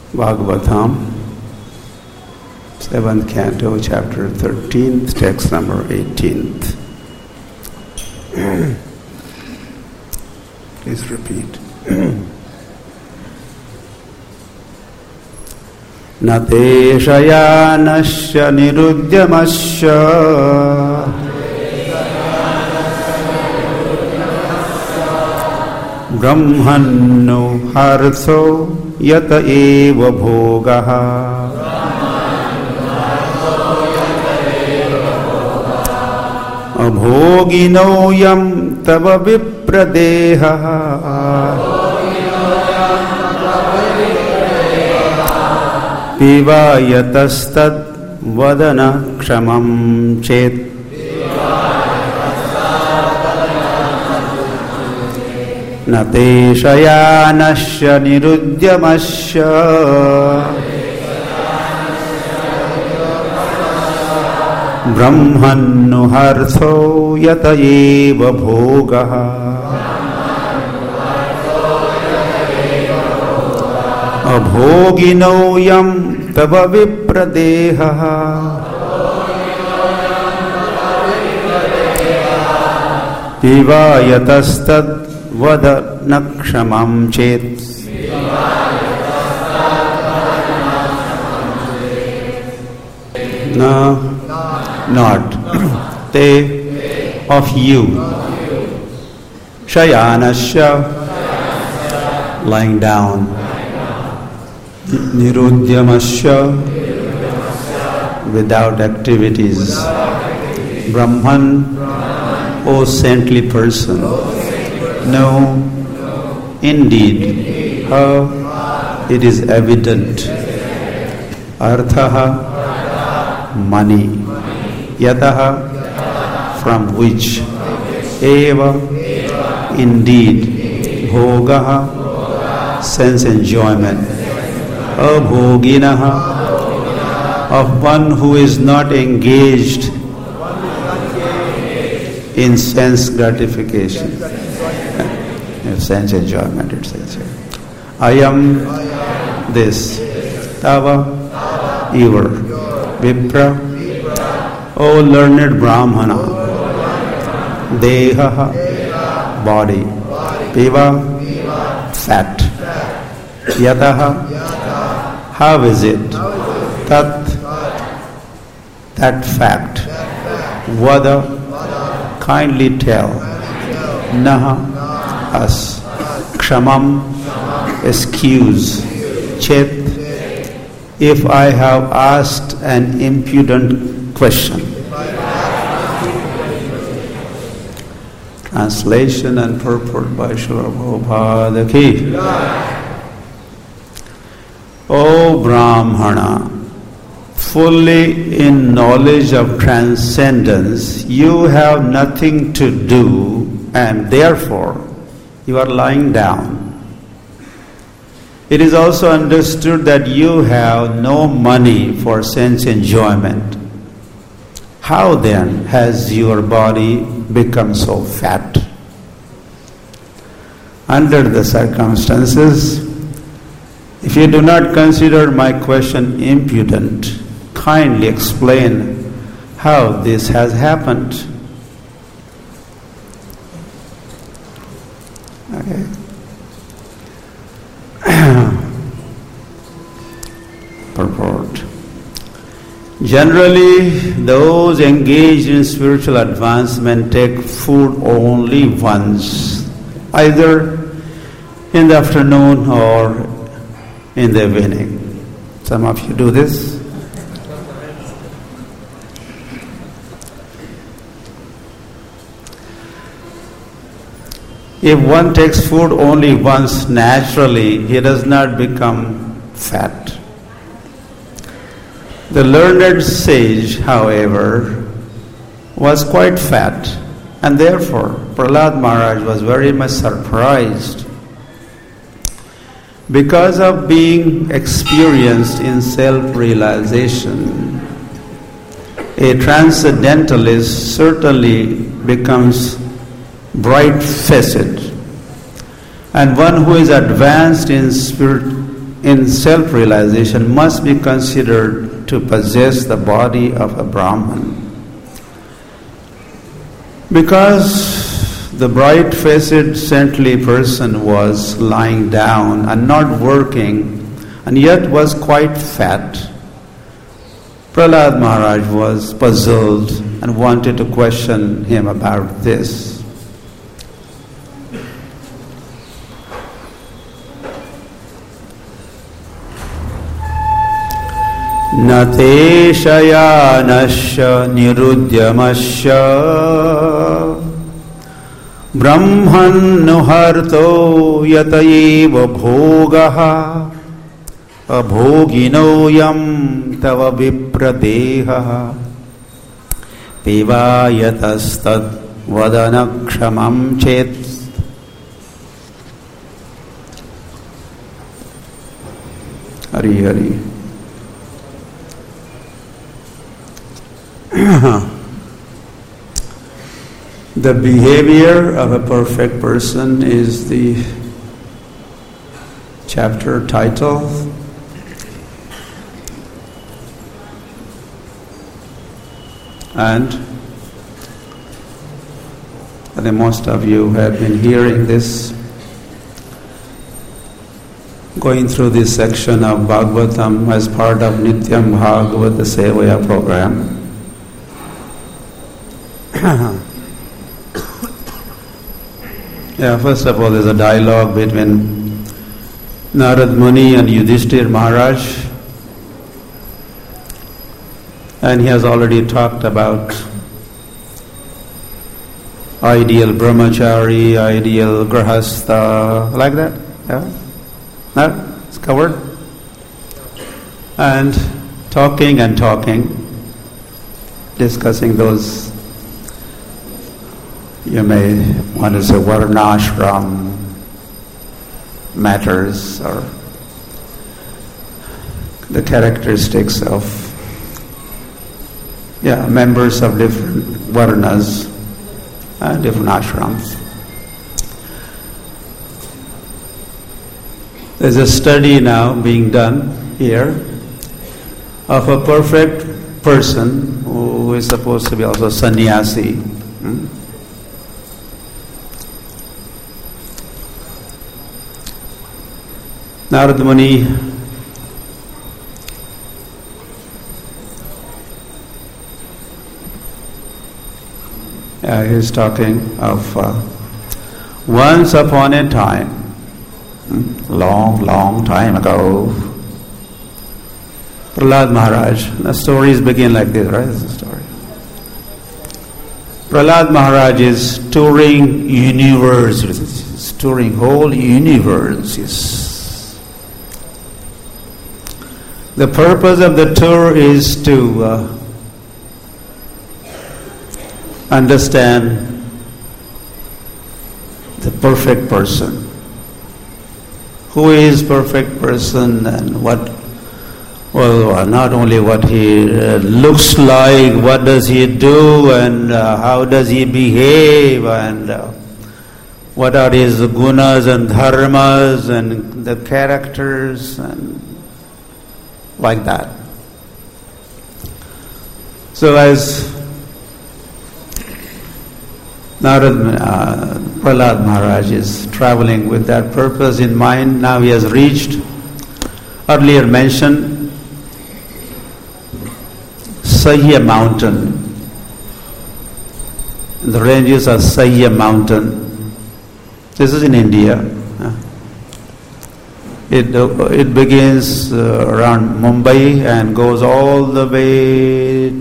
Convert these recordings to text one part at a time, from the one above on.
Bhagavatam, 7th Canto, Chapter 13th, text number 18th. Please repeat. Nate shayanasya niruddyamasya brahmanno hartho yata eva bhogaha abhogino yam tava vipradeha pivayatastad vadana kshamam chet nate shayanasya nirudyamasya brahmanno hartho yata eva bhogaha abhogino yam tava vipradeha pivayatastad vada nakshamam chet. No, not. Te of you. Shayanasya, lying down. Nirudyamasya, without activities. Brahman, O saintly person. No, indeed, it is evident. Arthaha, money. Yataha, from which. Eva, indeed. Bhogaha, sense enjoyment. Abhoginaha, of one who is not engaged in sense gratification. Sense enjoyment, it says here. I am this. Tava, your. Vipra, O learned Brahmana. Deha, body. Piva, fat. Yataha, how is it? Tat, that fact. Vada, kindly tell. Naha, us. Kshamam, excuse. Chet, if I have asked an impudent question. Translation and purport by Srila Prabhupada Ki. O Brahmana, fully in knowledge of transcendence, you have nothing to do and therefore you are lying down. It is also understood that you have no money for sense enjoyment. How then has your body become so fat? Under the circumstances, if you do not consider my question impudent, kindly explain how this has happened. Okay. Purport. Generally, those engaged in spiritual advancement take food only once, either in the afternoon or in the evening. Some of you do this. If one takes food only once, naturally, he does not become fat. The learned sage, however, was quite fat, and therefore Prahlad Maharaj was very much surprised. Because of being experienced in self-realization, a transcendentalist certainly becomes bright-faced, and one who is advanced in in self-realization must be considered to possess the body of a Brahman. Because the bright-faced saintly person was lying down and not working, and yet was quite fat, Prahlad Maharaj was puzzled and wanted to question him about this. Nate shayanasya nirudyamasya brahman nuharto yatayeva bhogaha abhogino yam tava vipradeha pivayatastad vadanakshamam chet. Hari Hari. The behavior of a perfect person is the chapter title. And I think most of you have been hearing this, going through this section of Bhagavatam as part of Nityam Bhagavata Sevaya program. First of all, there's a dialogue between Narad Muni and Yudhishthir Maharaj, and he has already talked about ideal brahmachari, ideal grahastha, like that. Yeah, no, it's covered. And talking, discussing those, you may want to say, varnashram matters, or the characteristics of members of different varnas, different ashrams. There's a study now being done here of a perfect person who is supposed to be also sannyasi. Narad Muni he's talking of once upon a time, long time ago, Prahlad Maharaj, the stories begin like this, right? This is the story. Prahlad Maharaj is touring universes, touring whole universes. The purpose of the tour is to understand the perfect person. Who is perfect person, and what, well, not only what he looks like, what does he do, and how does he behave, and what are his gunas and dharmas and the characters, and like that. So as Prahlad Maharaj is traveling with that purpose in mind, now he has reached, earlier mentioned, Sahya mountain. The ranges of Sahya mountain. This is in India. It begins around Mumbai and goes all the way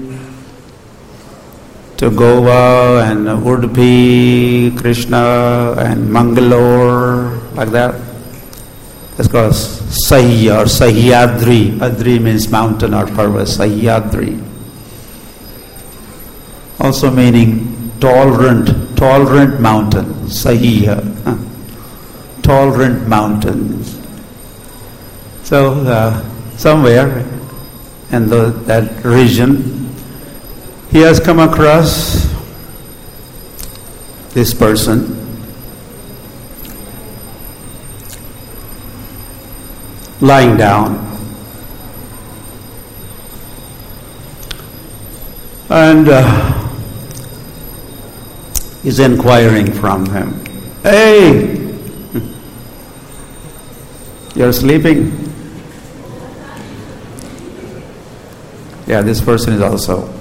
to Goa and Udupi, Krishna and Mangalore, like that. It's called Sahya or Sahyadri. Adri means mountain or parvat, Sahyadri. Also meaning tolerant mountain, Sahya, tolerant mountains. So somewhere in that region, he has come across this person. lying down. And he's inquiring from him, "Hey, you're sleeping?" Yeah, this person is also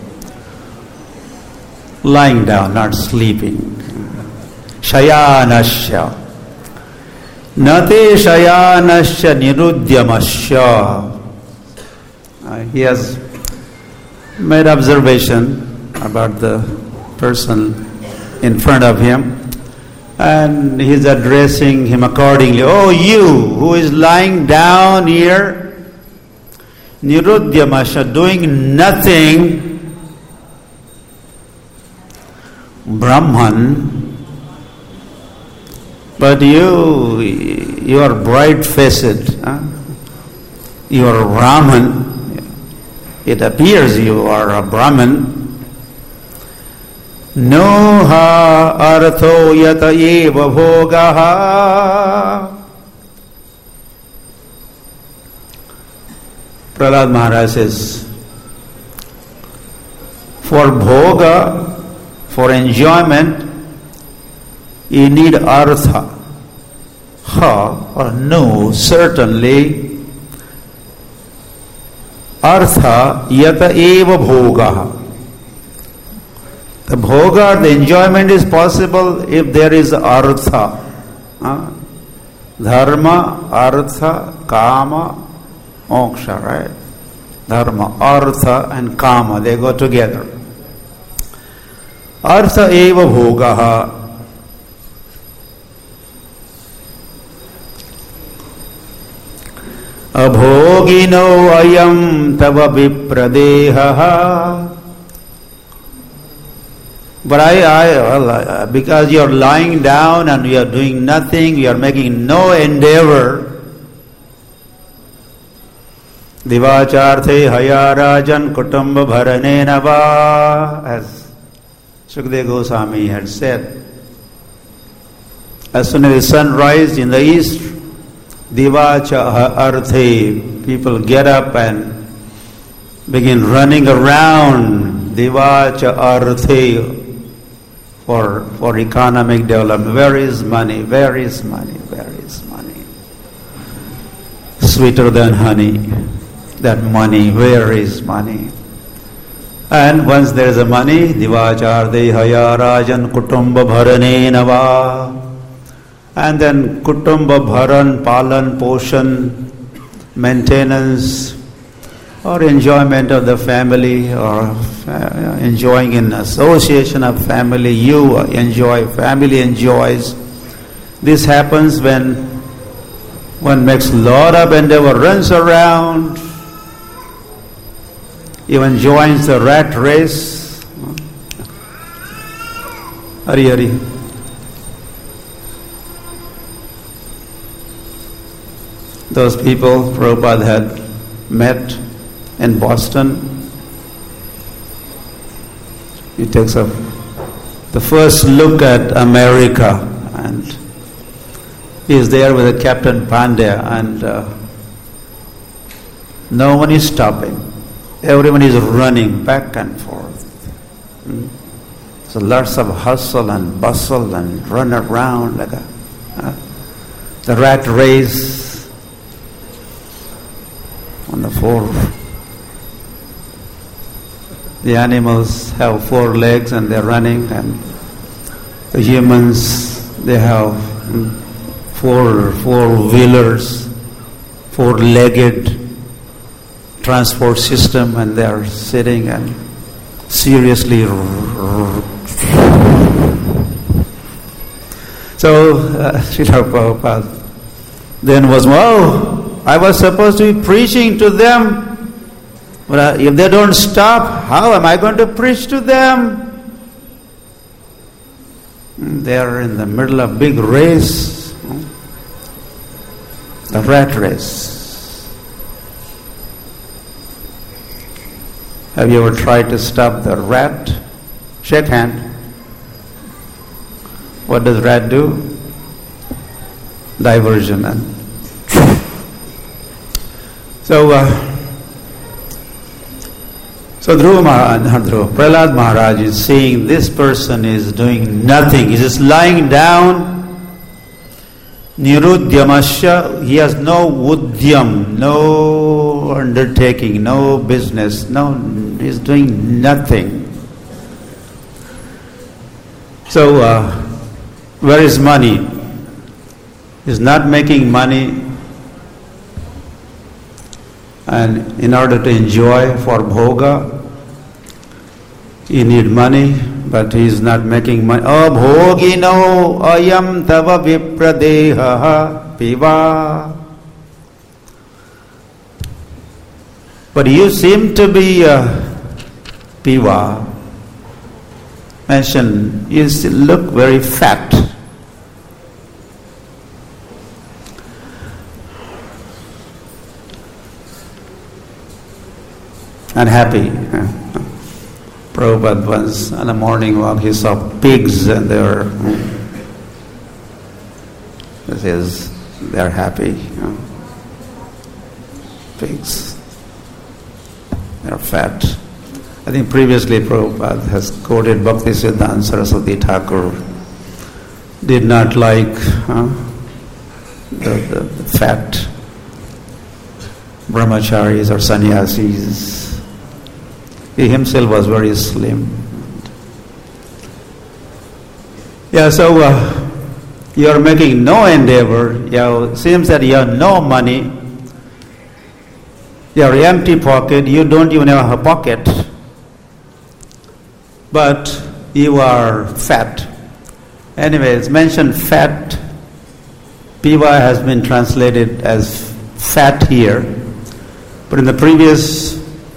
lying down, not sleeping. Shayanasya. Nate shayanasya nirudyamasya. He has made observation about the person in front of him, and he's addressing him accordingly. "Oh, you who is lying down here, nirudyamasya, doing nothing, Brahman, but you are bright-faced, you are a Brahman. It appears you are a Brahman. No ha artho yata eva bhogaha." Prahlad Maharaj says, for bhoga, for enjoyment, you need artha. Ha or no, certainly. Artha yata eva bhoga. The bhoga, the enjoyment is possible if there is artha. Dharma, artha, kama, moksha, right? Dharma, artha and kama, they go together. Artha eva bhogaha. Abhogino ayam tava vipradeha. But because you are lying down and you are doing nothing, you are making no endeavor. Divacharthe hayarajan kutumba bharane nava, as Sukadeva Goswami had said. As soon as the sun rises in the east, Divacha arthe, people get up and begin running around. Divacha arthe, for economic development. Where is money? Where is money? Where is money? Sweeter than honey. That money, where is money? And once there is a money, Divacharde haya rajan kutumba bharane nava. And then kutumba bharan, palan, poshan, maintenance, or enjoyment of the family, or enjoying in association of family. You enjoy, family enjoys. This happens when one makes a lot of endeavor, runs around, even joins the rat race. Hari Hari. Those people Prabhupada had met in Boston. He takes the first look at America, and he is there with Captain Pandya, and no one is stopping. Everyone is running back and forth. So lots of hustle and bustle and run around like the rat race on the four. The animals have 4 legs and they're running, and the humans, they have four-wheelers, 4-legged transport system, and they are sitting and seriously. So Srila Prabhupada then was, I was supposed to be preaching to them, but if they don't stop, how am I going to preach to them? They are in the middle of big race, the rat race. Have you ever tried to stop the rat? Shake hand. What does rat do? Diversion. And Prahlad Maharaj is seeing this person is doing nothing. He's just lying down. Nirudhyamasya, he has no udyam, no undertaking, no business, he's doing nothing. So, where is money? He's not making money, and in order to enjoy for bhoga, you need money, but he is not making money. Bhogino ayam tava vipradeha piva. But you seem to be piva. Mention, you still look very fat. Unhappy. Prabhupada once on a morning walk, he saw pigs and they're happy. Pigs. They're fat. I think previously Prabhupada has quoted Bhaktisiddhanta Saraswati Thakur did not like the fat brahmacharis or sannyasis. He himself was very slim. So you are making no endeavor. Seems that you have no money. You are empty pocket. You don't even have a pocket. But you are fat. Anyway, it's mentioned fat. Piva has been translated as fat here. But in the previous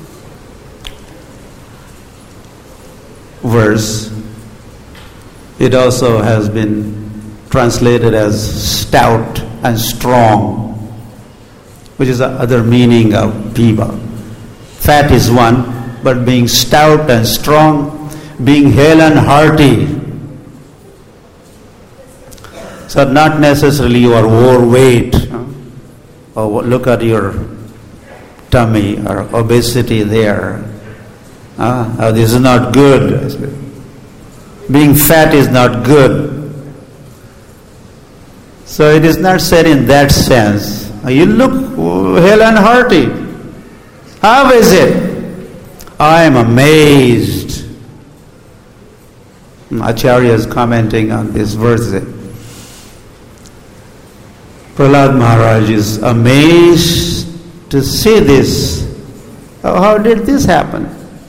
verse, it also has been translated as stout and strong, which is the other meaning of piva. Fat is one, but being stout and strong, being hale and hearty. So not necessarily you are overweight, or look at your tummy or obesity there. This is not good. Being fat is not good. So it is not said in that sense. You look hale and hearty. How is it? I am amazed. Acharya is commenting on this verse. Prahlad Maharaj is amazed to see this. How did this happen?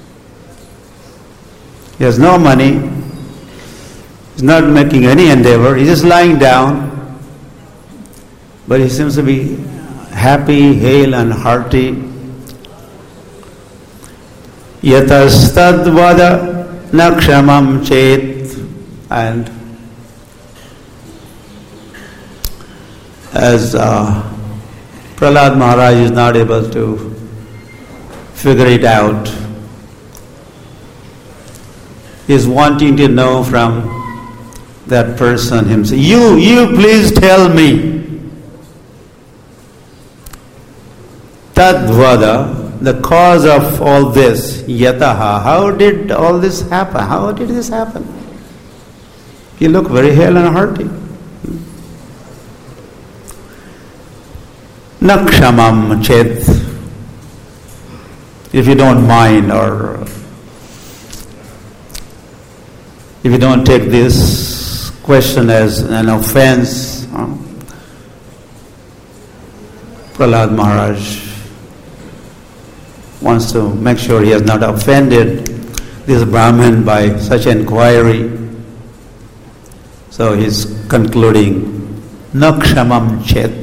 He has no money. He's not making any endeavor. He's just lying down. But he seems to be happy, hale and hearty. Yatastadvada nakshamam chet. And as Prahlad Maharaj is not able to figure it out, he is wanting to know from that person himself. You please tell me. Tadvada, the cause of all this, yataha, how did all this happen? How did this happen? You look very hale and hearty. Nakshamam chet, if you don't mind, or if you don't take this question as an offense, Prahlad Maharaj wants to make sure he has not offended this Brahmin by such inquiry. So he's concluding, Nakshamam chet.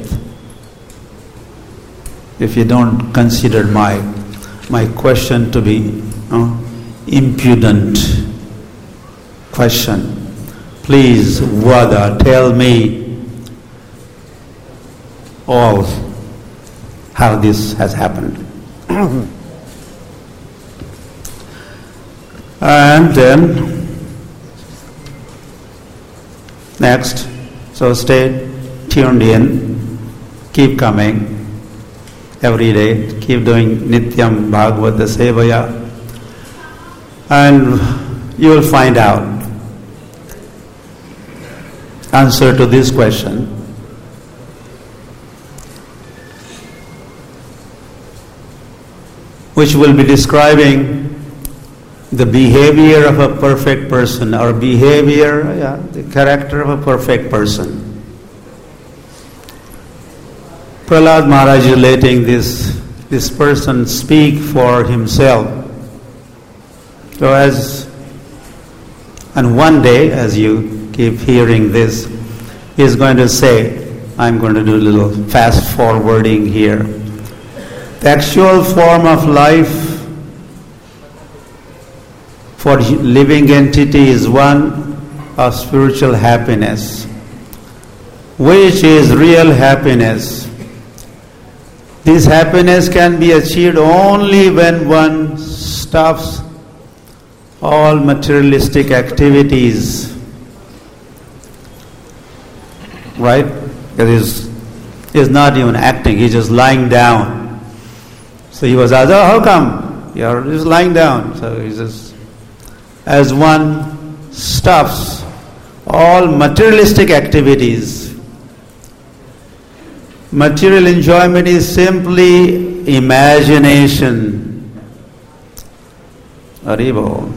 If you don't consider my question to be impudent question, please, Vada, tell me all how this has happened. And then next, so stay tuned in, keep coming. every day. Keep doing Nityam Bhagavata Sevaya, and you will find out answer to this question. Which will be describing the behavior of a perfect person, or the character of a perfect person. Prahlad Maharaj is letting this person speak for himself. So and one day, as you keep hearing this, he's going to say, I'm going to do a little fast forwarding here. The actual form of life for living entity is one of spiritual happiness, which is real happiness. This happiness can be achieved only when one stops all materialistic activities. Right? Because he's not even acting, he's just lying down. So he was asked, how come? You're just lying down. So he says, as one stops all materialistic activities, material enjoyment is simply imagination. Haribo.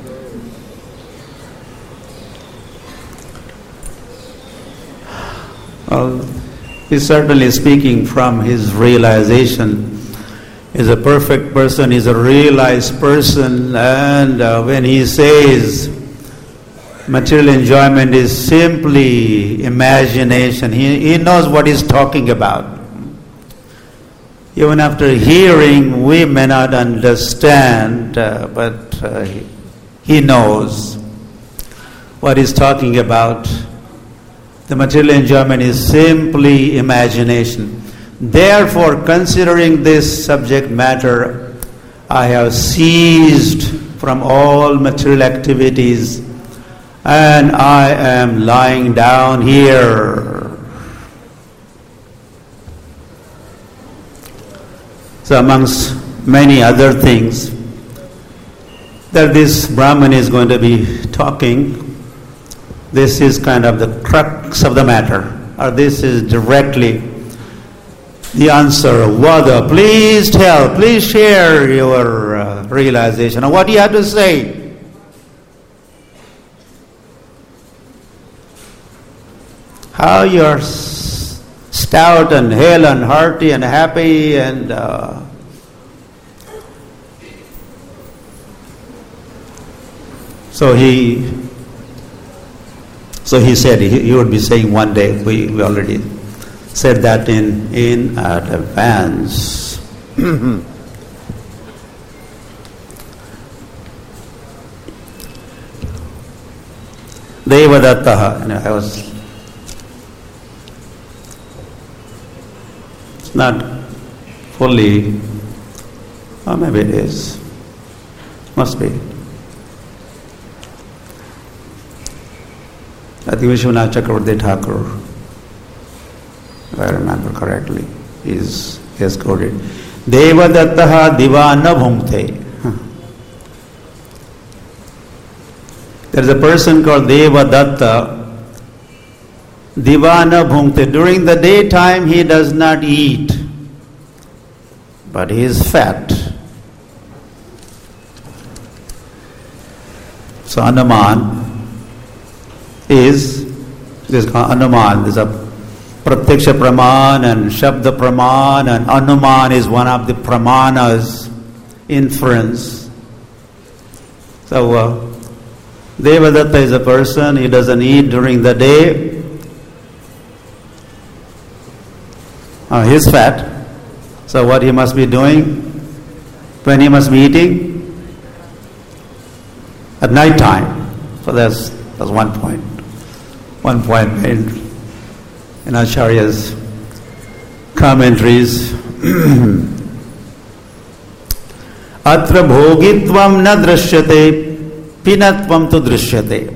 Well, he's certainly speaking from his realization. He's a perfect person, he's a realized person, and when he says material enjoyment is simply imagination, he knows what he's talking about. Even after hearing, we may not understand, but he knows what he's talking about. The material enjoyment is simply imagination. Therefore, considering this subject matter, I have ceased from all material activities and I am lying down here. So amongst many other things that this Brahman is going to be talking, this is kind of the crux of the matter, or this is directly the answer. Vada, please tell, please share your realization of what you have to say. How you're stout and hale and hearty and happy and so he said he would be saying one day. We already said that in advance. Devadattaha. I was not fully, or maybe it is. Must be. I think Vishwanath Chakravarti Thakur, if I remember correctly, he has quoted, Devadattaha divana bhunkte. There is a person called Devadatta, divana bhunkte. During the daytime he does not eat, but he is fat. So Hanuman is Hanuman. There's a Pratyaksha Praman and Shabda Praman, and Hanuman is one of the Pramanas, inference. So Devadatta is a person, he doesn't eat during the day. He's fat. So what he must be doing when he must be eating? At night time. So that's one point. One point made in Acharya's commentaries. Atra bhogitvam na drishyate, pinatvam tu drishyate.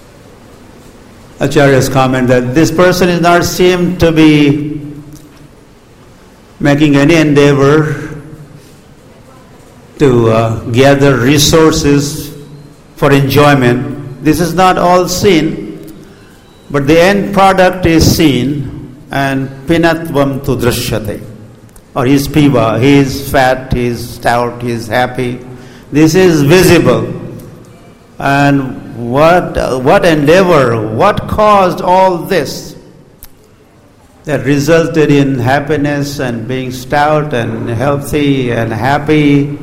Acharya's comment that this person is not seen to be making any endeavor to gather resources for enjoyment. This is not all seen, but the end product is seen, and pinatvam tu drishyate. Or he is piva, he is fat, he is stout, he is happy. This is visible. And what endeavor, what caused all this that resulted in happiness and being stout and healthy and happy?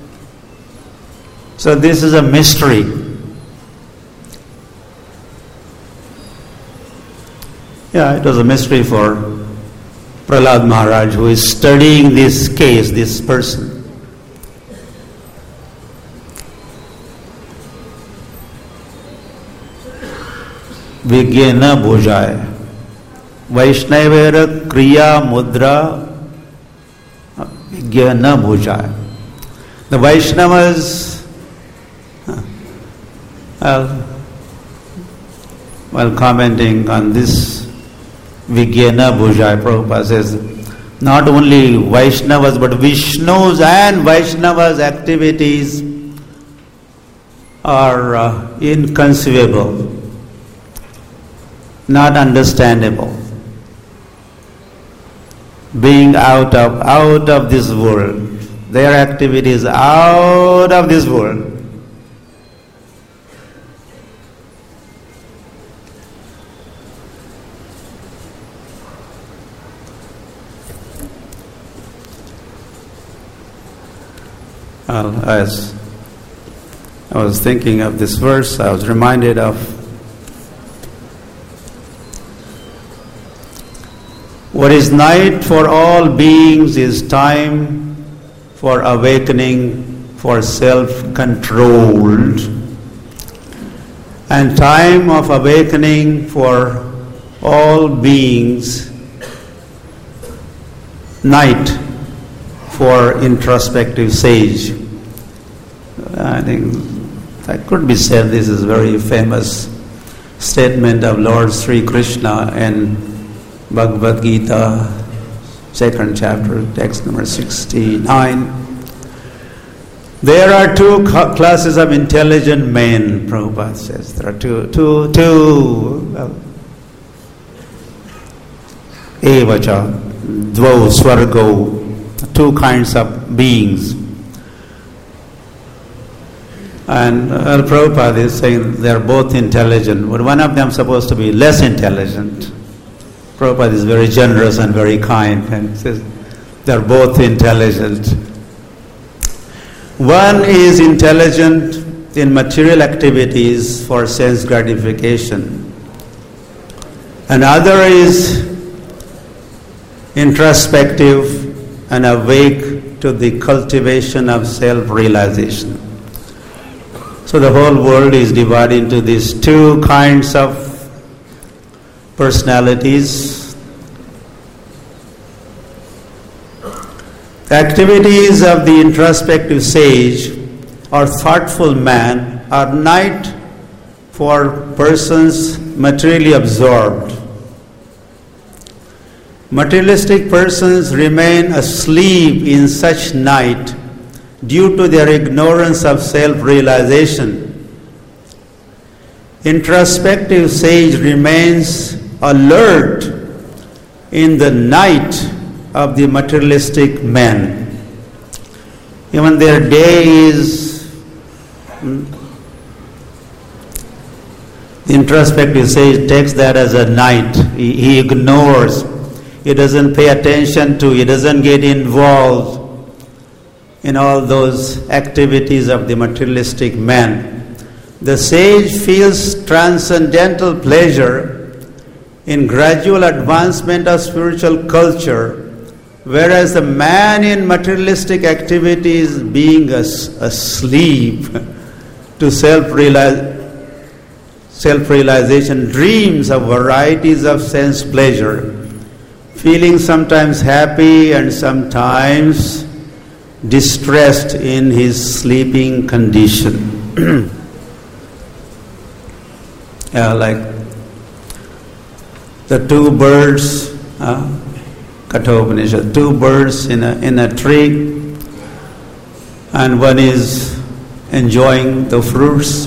So this is a mystery. Yeah, it was a mystery for Prahlad Maharaj, who is studying this case, this person. Vigya na bhujaya. Vaishnavera kriya mudra vigya na bhujaya. The Vaishnavas, while commenting on this vigya na bhujaya, Prabhupada says, not only Vaishnavas but Vishnu's and Vaishnavas' activities are inconceivable, not understandable, being out of this world. Their activities out of this world. As I was thinking of this verse, I was reminded of what is night for all beings is time for awakening, for self-controlled, and time of awakening for all beings, night for introspective sage. I think that could be said, this is a very famous statement of Lord Sri Krishna in Bhagavad Gita, 2nd chapter, text number 69. There are two classes of intelligent men, Prabhupada says. There are two evacha, dvau, swargo, two kinds of beings. And Prabhupada is saying they are both intelligent, but one of them is supposed to be less intelligent. Prabhupada is very generous and very kind and says they are both intelligent. One is intelligent in material activities for sense gratification. Another is introspective and awake to the cultivation of self-realization. So the whole world is divided into these two kinds of personalities. The activities of the introspective sage or thoughtful man are night for persons materially absorbed. Materialistic persons remain asleep in such night due to their ignorance of self-realization. Introspective sage remains alert in the night of the materialistic man. Even their day is, the introspective sage takes that as a night. He ignores. He doesn't pay attention to, he doesn't get involved in all those activities of the materialistic man. The sage feels transcendental pleasure in gradual advancement of spiritual culture, whereas the man in materialistic activities, being asleep to self-realization, dreams of varieties of sense pleasure, feeling sometimes happy and sometimes distressed in his sleeping condition. Like the two birds Kathopanishad, two birds in a tree, and one is enjoying the fruits,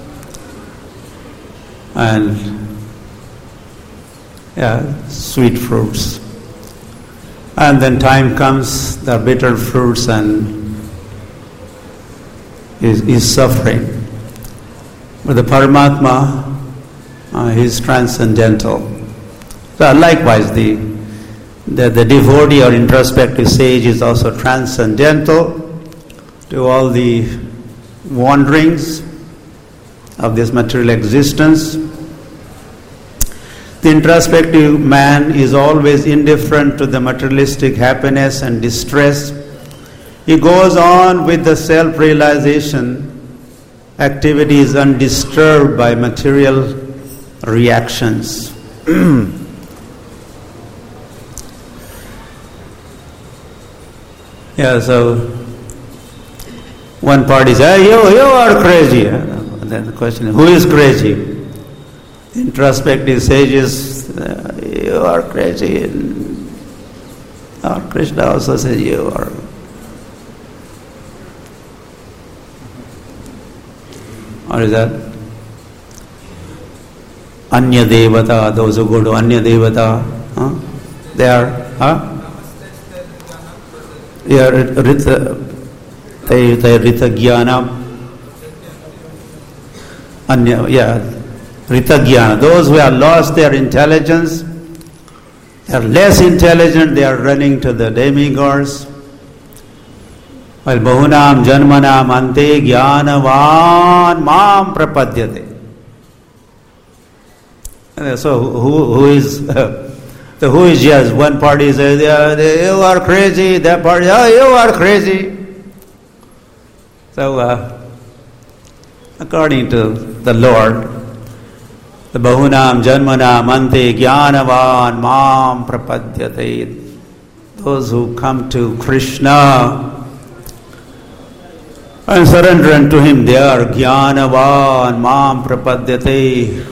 and sweet fruits. And then time comes, the bitter fruits, and is suffering. But the Paramatma, is transcendental. So likewise, the devotee or introspective sage is also transcendental to all the wanderings of this material existence. The introspective man is always indifferent to the materialistic happiness and distress. He goes on with the self-realization activities undisturbed by material reactions. So one party says, you are crazy. And then the question is, who is crazy? Introspective sages, you are crazy. Or Krishna also says, you are. Or is that? Anya Devata, those who go to Anya Devata, they are, they are Rita Jnana, Rita Jnana. Those who have lost their intelligence, they are less intelligent, they are running to the demigods. While Bahunam Janmanam Ante Jnanavan Mam Prapadyate. So who is who is yes? One party says, you are crazy, that party, you are crazy. So according to the Lord, the Bahunam Janmanam Ante Jnanavan Mam Prapadyate, those who come to Krishna and surrender unto him, they are Jnanavan Mam Prapadyate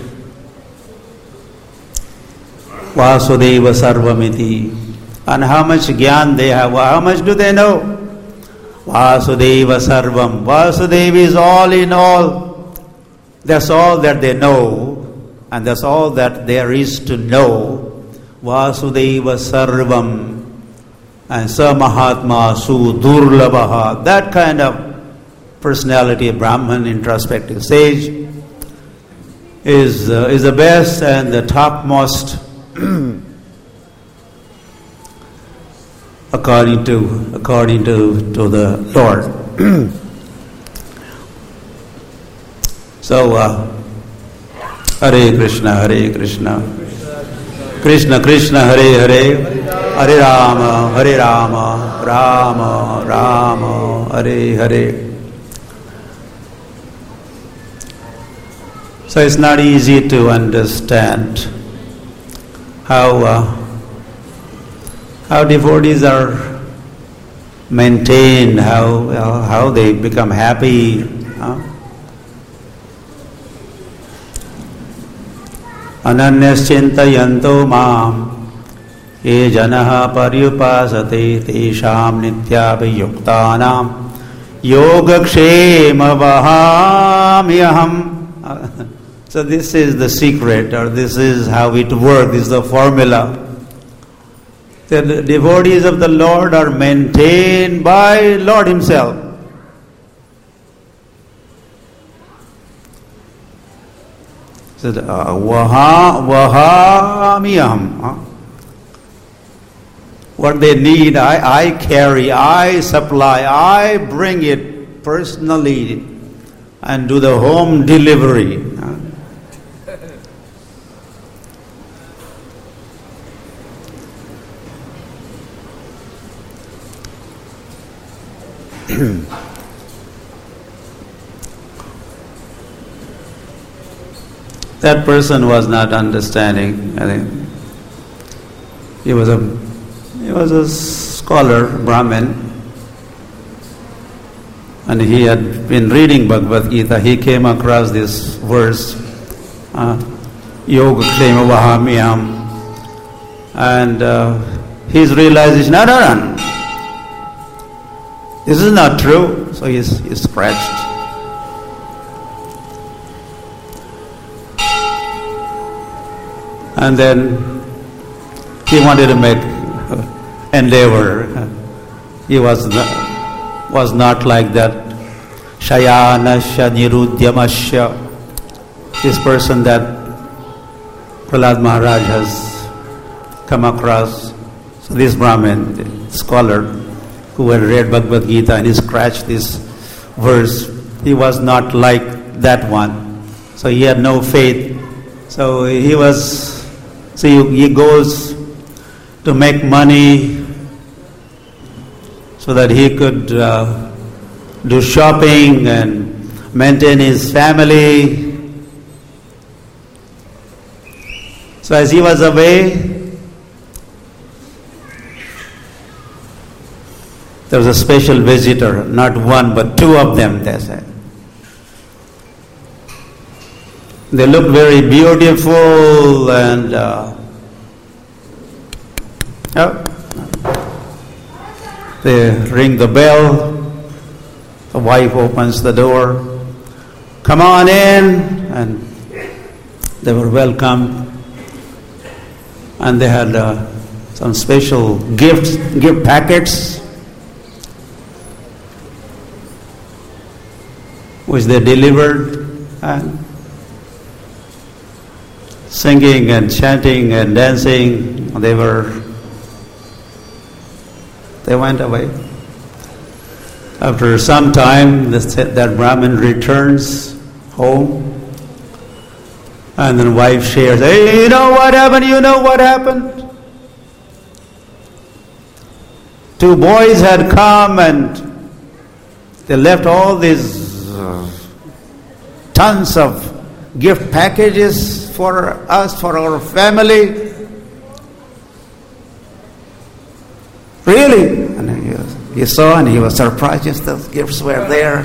Vasudeva Sarvamiti. And how much Gyan they have, how much do they know? Vasudeva Sarvam. Vasudeva is all in all. That's all that they know, and that's all that there is to know. Vasudeva Sarvam. And Sa Mahatma Su Durlabha. That kind of personality, a Brahman, introspective sage, is the best and the topmost according to the Lord. So Hare Krishna, Krishna Krishna, Hare Hare, Hare Rama, Rama Rama, Hare Hare. So it's not easy to understand how devotees are maintained, how they become happy. Ananyaschintayanto mam ye janaha paryupasate tesham nityabhiyuktanam yogakshema vahamyaham. So this is the secret, or this is how it works, this is the formula. The devotees of the Lord are maintained by Lord Himself. So vahamyam. What they need, I carry, I supply, I bring it personally and do the home delivery. That person was not understanding. I think he was a scholar, Brahmin, and he had been reading Bhagavad Gita. He came across this verse, Yoga Klema Vahamyam, and his realization, no. This is not true. So he scratched. And then he wanted to make endeavor. He was not like that. Shayanasya nirudyamasya. This person that Prahlad Maharaj has come across. So this Brahmin, the scholar who had read Bhagavad Gita and he scratched this verse, he was not like that one. So he had no faith. So he goes to make money so that he could do shopping and maintain his family. So as he was away, there was a special visitor, not one but two of them, they said. They looked very beautiful and they ring the bell. The wife opens the door. Come on in. And they were welcomed. And they had some special gift packets which they delivered, and singing and chanting and dancing, they went away. After some time, that Brahmin returns home, and then wife shares, hey, you know what happened? Two boys had come and they left all these tons of gift packages for us, for our family. Really? And he saw and he was surprised, just those gifts were there.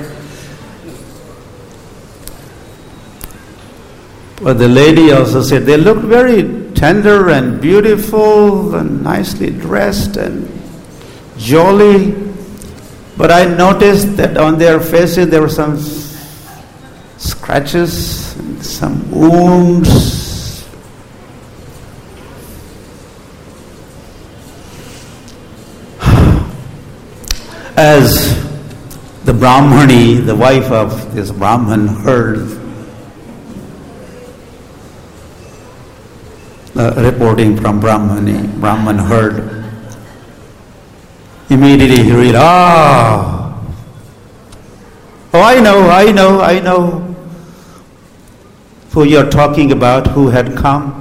But the lady also said, they looked very tender and beautiful and nicely dressed and jolly. But I noticed that on their faces there were some scratches and some wounds. As the Brahmani, the wife of this Brahman, heard reporting from Brahman heard, immediately he read, I know who you're talking about, who had come.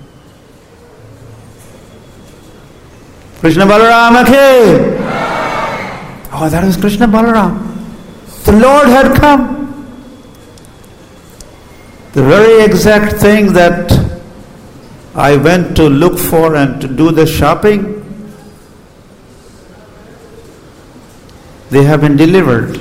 Krishna Balarama came. Oh, that was Krishna Balaram. The Lord had come. The very exact thing that I went to look for and to do the shopping, they have been delivered.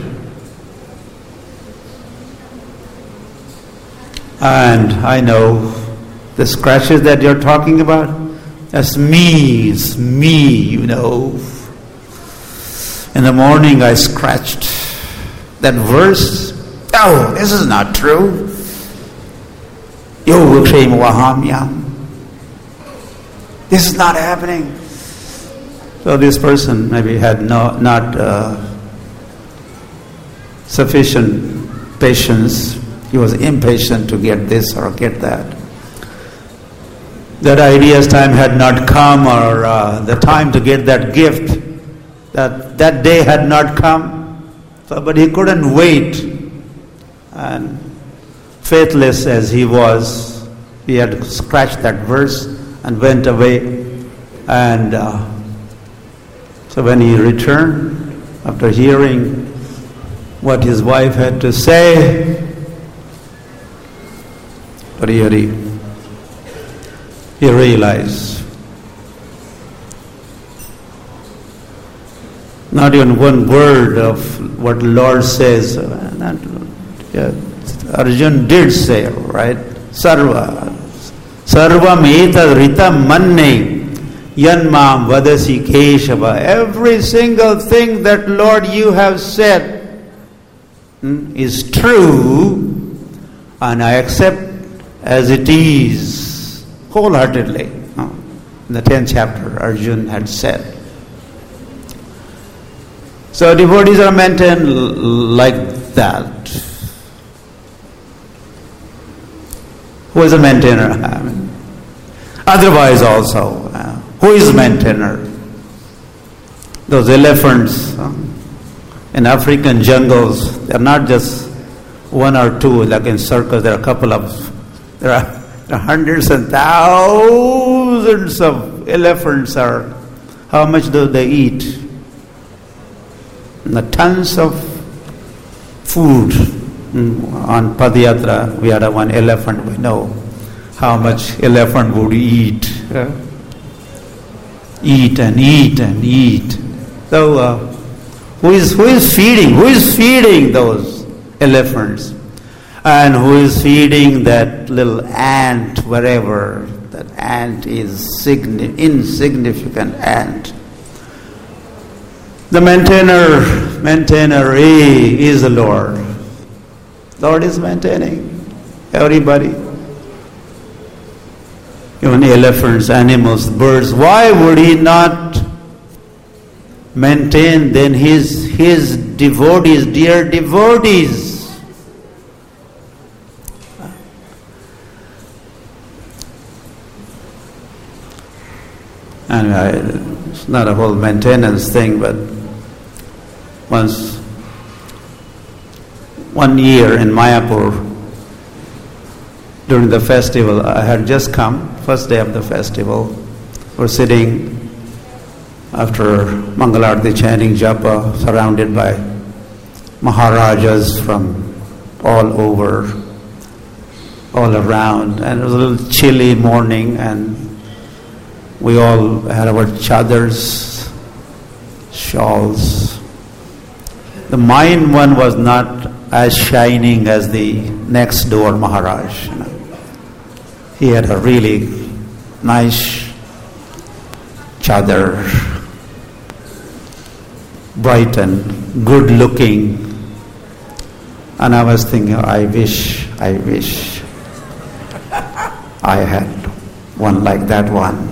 And I know the scratches that you're talking about, that's me, it's me, you know. In the morning I scratched that verse. Oh, this is not true. Yogakshem Wahamyam. This is not happening. So this person maybe had not sufficient patience. He was impatient to get this or get that. That idea's time had not come, or the time to get that gift, that day had not come. So, but he couldn't wait. And faithless as he was, he had scratched that verse and went away. And so when he returned, after hearing what his wife had to say, he realized not even one word of what Lord says. Arjun did say, right? Sarvam etad ritam manne Yanmam vadasi Keshava. Every single thing that, Lord, you have said is true, and I accept as it is wholeheartedly. In the 10th chapter, Arjuna had said. So devotees are maintained like that. Who is a maintainer? Otherwise also, who is maintainer? Those elephants in African jungles, they are not just one or two, like in circus, there are hundreds and thousands of elephants. How much do they eat? Tons of food. On Padayatra, we had one elephant. We know how much elephant would eat. Eat and eat and eat. So, who is feeding? Who is feeding those elephants? And who is feeding that little ant wherever? That ant is insignificant ant. The maintainer is the Lord. Lord is maintaining everybody. Even elephants, animals, birds. Why would He not maintain then His devotees, dear devotees? Anyway, it's not a whole maintenance thing, but one year in Mayapur, during the festival, I had just come, first day of the festival. We're sitting after Mangalarti chanting japa, surrounded by Maharajas from all over, all around. And it was a little chilly morning, and we all had our chadars, shawls. The mine one was not as shining as the next door Maharaj. He had a really nice chadar, bright and good looking. And I was thinking, I wish I had one like that one.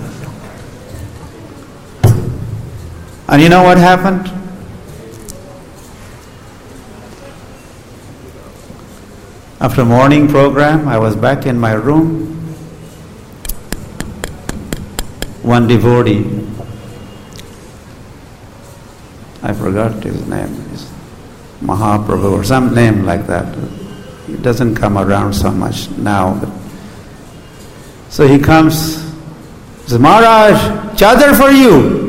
And you know what happened? After morning program, I was back in my room. One devotee, I forgot his name, Mahaprabhu or some name like that. It doesn't come around so much now. So he comes, he says, Maharaj, chadar for you.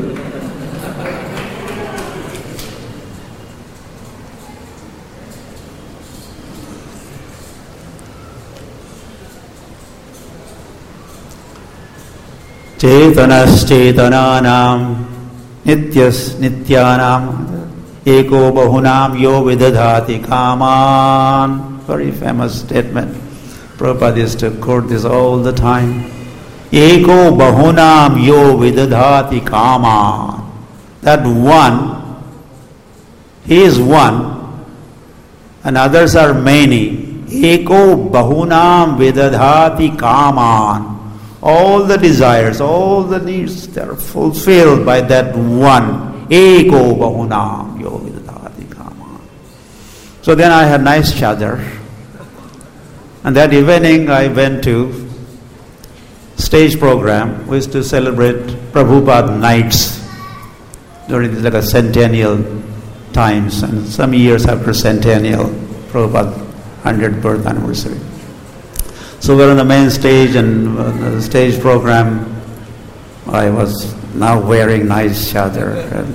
Chetanas chetananam nityas nityanam eko bahunam yo vidadhati kaman. Very famous statement. Prabhupada used to quote this all the time. Eko bahunam yo vidadhati kaman. That one, he is one, and others are many. Eko bahunam vidadhati kaman. All the desires, all the needs, they are fulfilled by that one. Eko bahunam yo vidadhati kaman. So then I had nice chadar. And that evening I went to stage program. We used to celebrate Prabhupada nights during like a centennial times, and some years after centennial, Prabhupada 100th birth anniversary. So we're on the main stage, and the stage program, I was now wearing nice chadar and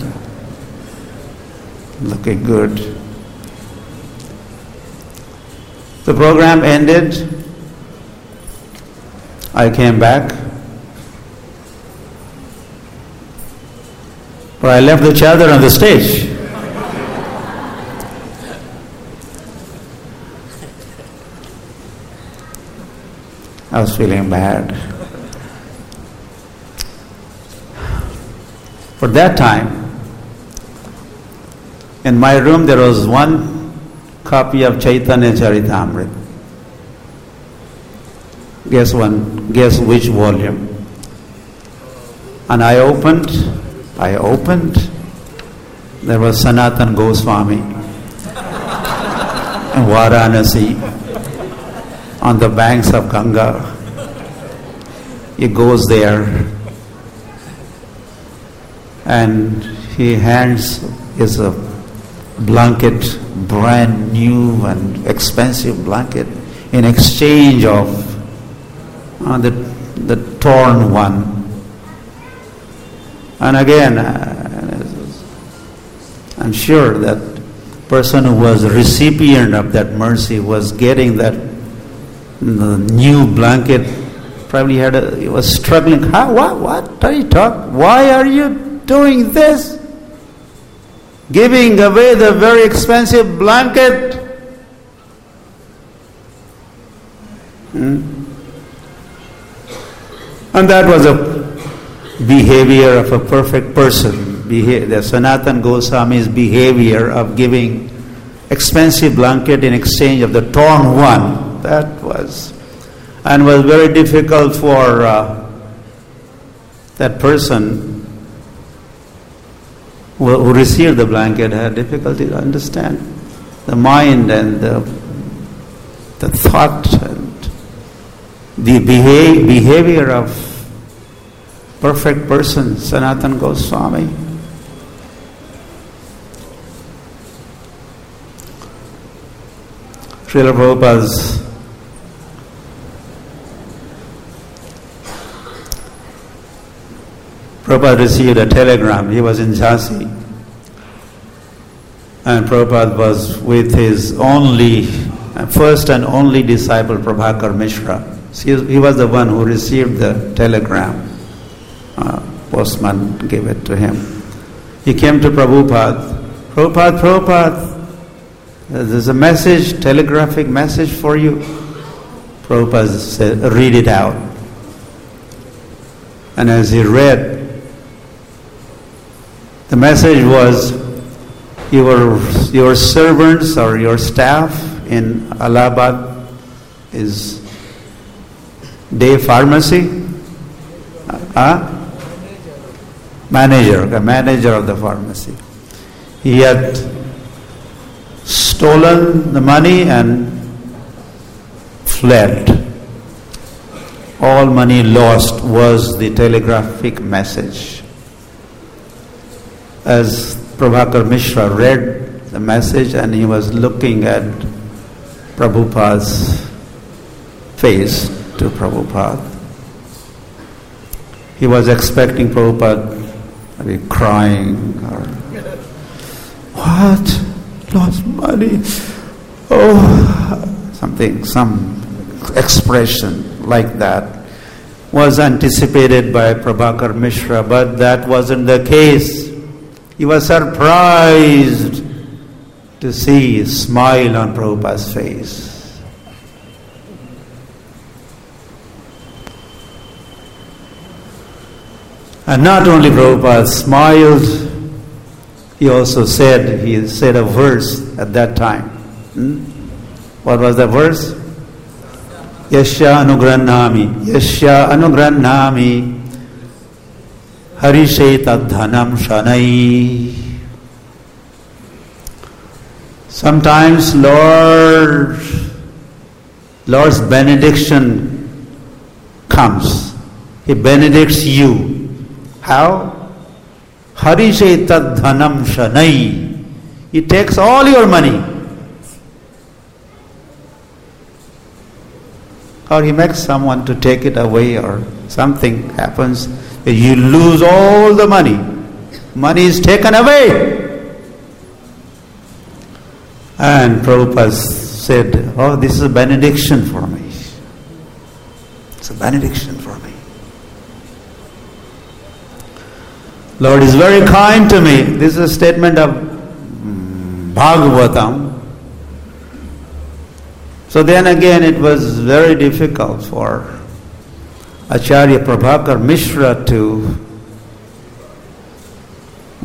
looking good. The program ended. I came back. But I left the chadar on the stage. I was feeling bad. For that time, in my room there was one copy of Chaitanya Charitamrita. Guess which volume? And I opened, there was Sanatan Goswami in Varanasi on the banks of Ganga. He goes there and he hands his blanket, brand new and expensive blanket, in exchange of the torn one. And again, I'm sure that person who was the recipient of that mercy was getting that new blanket. Probably he was struggling. What are you talking? Why are you doing this? Giving away the very expensive blanket. And that was a behavior of a perfect person. The Sanatan Goswami's behavior of giving expensive blanket in exchange of the torn one. That was very difficult for that person who received the blanket, had difficulty to understand the mind and the thought and the behavior of perfect person, Sanatan Goswami. Srila Prabhupada received a telegram. He was in Jhansi. And Prabhupada was with his first and only disciple, Prabhakar Mishra. He was the one who received the telegram. Postman gave it to him. He came to Prabhupada. Prabhupada, there's a message, telegraphic message for you. Prabhupada said, read it out. And as he read, the message was, your servants or your staff in Allahabad is day pharmacy? Manager of the pharmacy. He had stolen the money and fled. All money lost was the telegraphic message. As Prabhakar Mishra read the message and he was looking at Prabhupada's face to Prabhupada, he was expecting Prabhupada to be crying or, what? Lost money? Oh, some expression like that was anticipated by Prabhakar Mishra, but that wasn't the case. He was surprised to see a smile on Prabhupada's face. And not only Prabhupada smiled, he said a verse at that time. What was the verse? Yasya anugrannami harishe tadhanam shanai. Sometimes Lord's benediction comes. He benedicts you. How? Harishe tadhanam shanai. He takes all your money. Or he makes someone to take it away, or something happens. You lose all the money. Money is taken away. And Prabhupada said, oh, this is a benediction for me. It's a benediction for me. Lord is very kind to me. This is a statement of Bhagavatam. So then again it was very difficult for Acharya Prabhakar Mishra to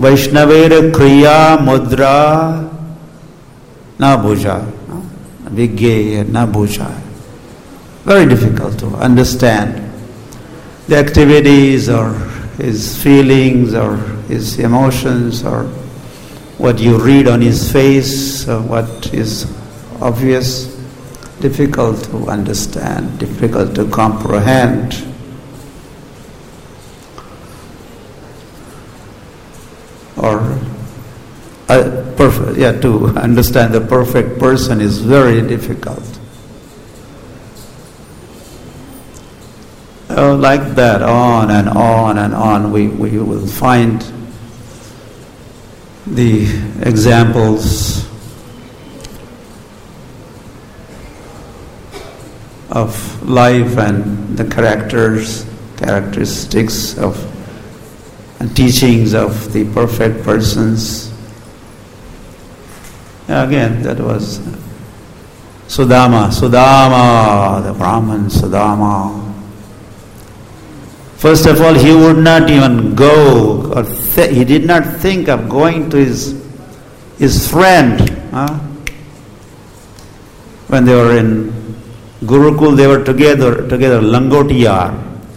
Vaishnavera kriya mudra na bhuja. Vigye na bhuja. Very difficult to understand the activities or his feelings or his emotions or what you read on his face or what is obvious. Difficult to understand, difficult to comprehend. Or to understand the perfect person is very difficult. Like that, on and on and on, we will find the examples of life and the characteristics of and teachings of the perfect persons. Again, that was Sudama, the Brahman Sudama. First of all, he would not even go, or he did not think of going to his friend. When they were in Gurukul, they were together, Langotiyar.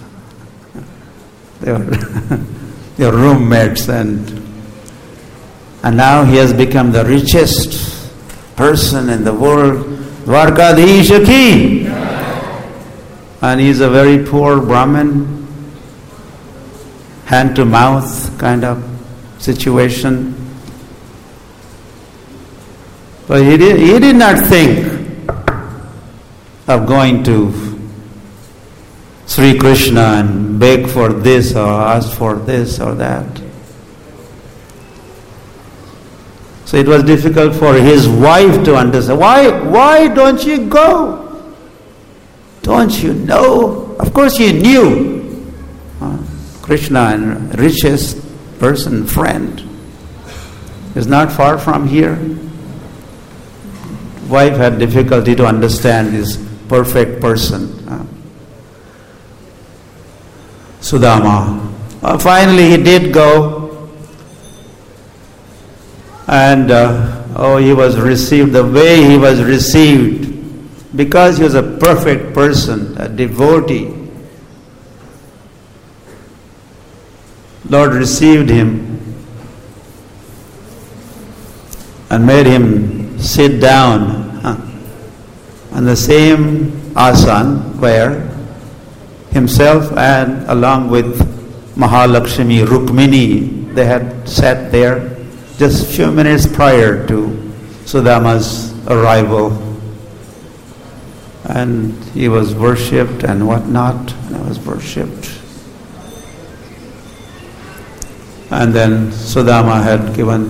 They were roommates, and now he has become the richest person in the world. Dwarkadhish ki! And he is a very poor Brahmin, hand to mouth kind of situation. But he did not think of going to Sri Krishna and beg for this or ask for this or that. So it was difficult for his wife to understand. Why don't you go? Don't you know? Of course he knew. Krishna, and richest person, friend, is not far from here. Wife had difficulty to understand this perfect person. Sudama. Finally he did go, and he was received the way he was received, because he was a perfect person, a devotee. Lord received him and made him sit down on the same asan where himself and along with Mahalakshmi, Rukmini, they had sat there just a few minutes prior to Sudama's arrival. And he was worshipped and whatnot, and he was worshipped. And then Sudama had given,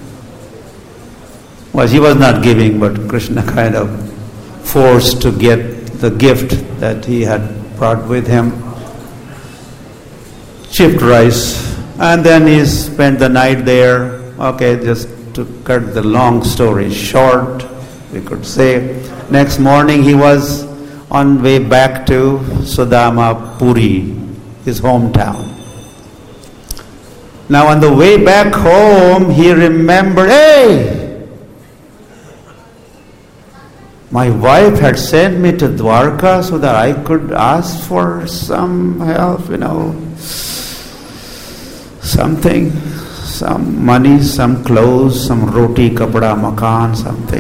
he was not giving, but Krishna kind of forced to get the gift that he had brought with him, chipped rice, and then he spent the night there. Okay, just to cut the long story short, we could say, next morning he was on way back to Sudama Puri, his hometown. Now on the way back home, he remembered, hey, my wife had sent me to Dwarka so that I could ask for some help, something, some money, some clothes, some roti, kapda, makan, something.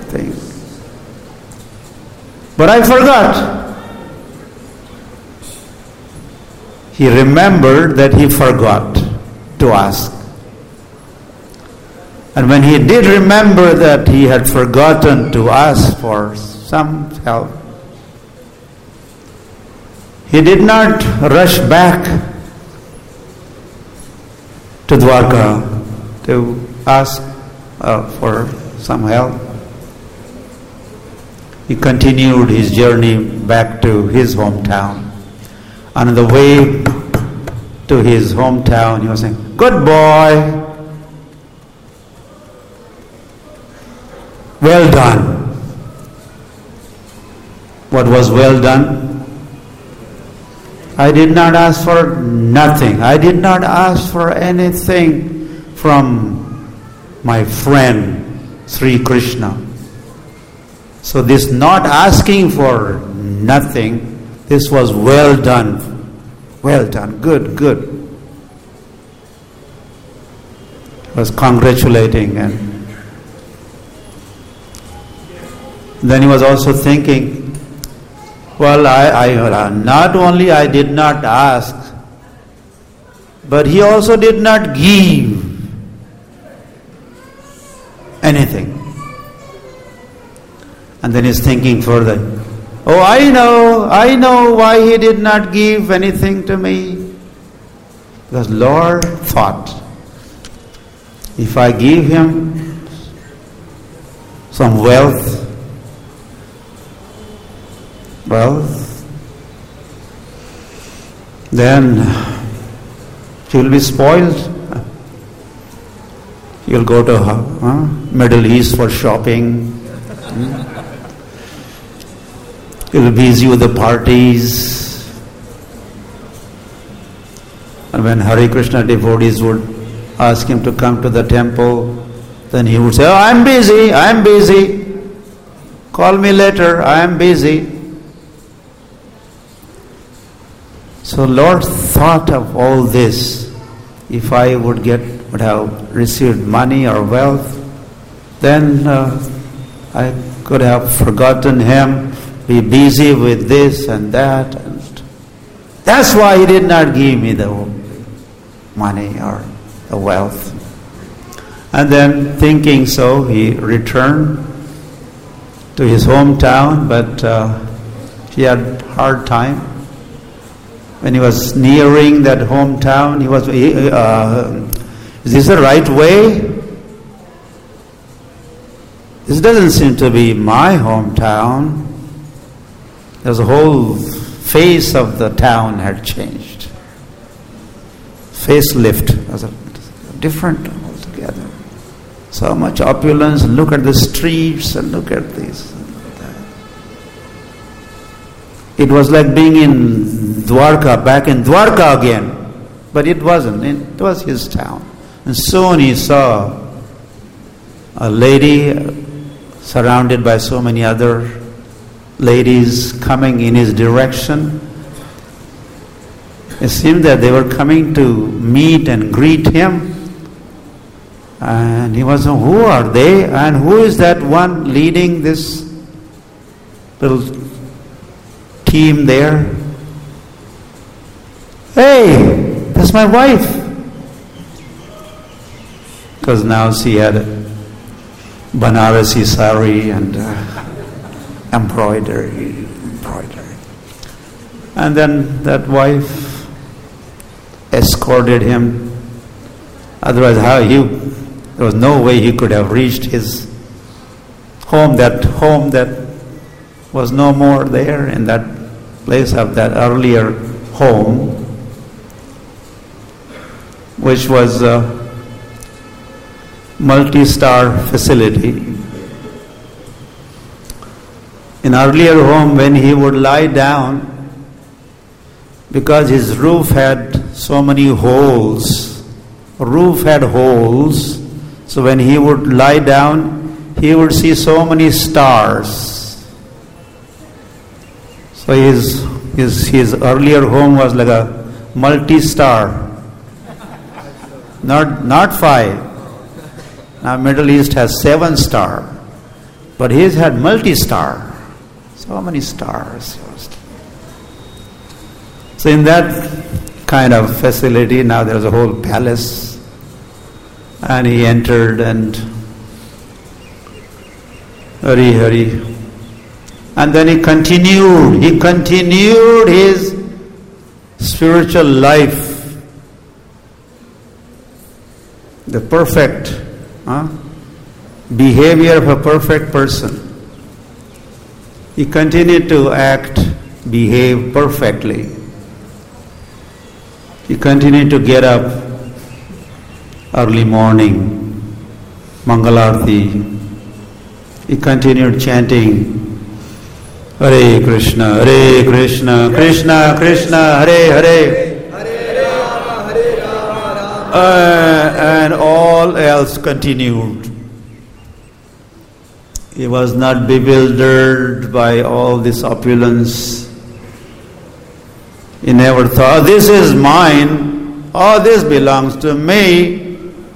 But I forgot. He remembered that he forgot to ask. And when he did remember that he had forgotten to ask for some help, he did not rush back to Dwarka to ask for some help. He continued his journey back to his hometown. On the way to his hometown, he was saying, "Good boy, well done." What was well done? I did not ask for nothing. I did not ask for anything from my friend Sri Krishna. So this not asking for nothing, this was well done, good. Was congratulating, and then he was also thinking, well, I not only I did not ask, but he also did not give anything. And then he's thinking further, oh, I know why he did not give anything to me. Because Lord thought, if I give him some wealth, then he will be spoiled. He'll go to Middle East for shopping. He'll be busy with the parties. And when Hare Krishna devotees would ask him to come to the temple, then he would say, oh, I'm busy. Call me later, I am busy. So Lord thought of all this. If I would have received money or wealth, then I could have forgotten him, be busy with this and that. And that's why he did not give me the money or the wealth. And then thinking so, he returned to his hometown, but he had hard time. When he was nearing that hometown, he was, is this the right way? This doesn't seem to be my hometown. The whole face of the town had changed. Facelift was different altogether. So much opulence, and look at the streets and look at this and that. It was like being in Dwarka, back in Dwarka again. But it wasn't. It was his town. And soon he saw a lady surrounded by so many other ladies coming in his direction. It seemed that they were coming to meet and greet him. And he was, who are they? And who is that one leading this little team there? Hey, that's my wife. Because now she had a Banarasi sari and embroidery. And then that wife escorted him. Otherwise, there was no way he could have reached his home that was no more there in that place of that earlier home, which was a multi-star facility. In earlier home, when he would lie down, because his roof had so many holes, so when he would lie down, he would see so many stars. So his earlier home was like a multi-star, not 5. Now Middle East has 7 star, but his had multi-star, so many stars. So in that kind of facility, now there's a whole palace, and he entered and Hari, and then he continued his spiritual life, the perfect behavior of a perfect person. He continued to behave perfectly. He continued to get up early morning, Mangalarti. He continued chanting Hare Krishna, Krishna Krishna, Hare Hare, Hare Rama, And all else continued. He was not bewildered by all this opulence. He never thought, this is mine, oh, this belongs to me.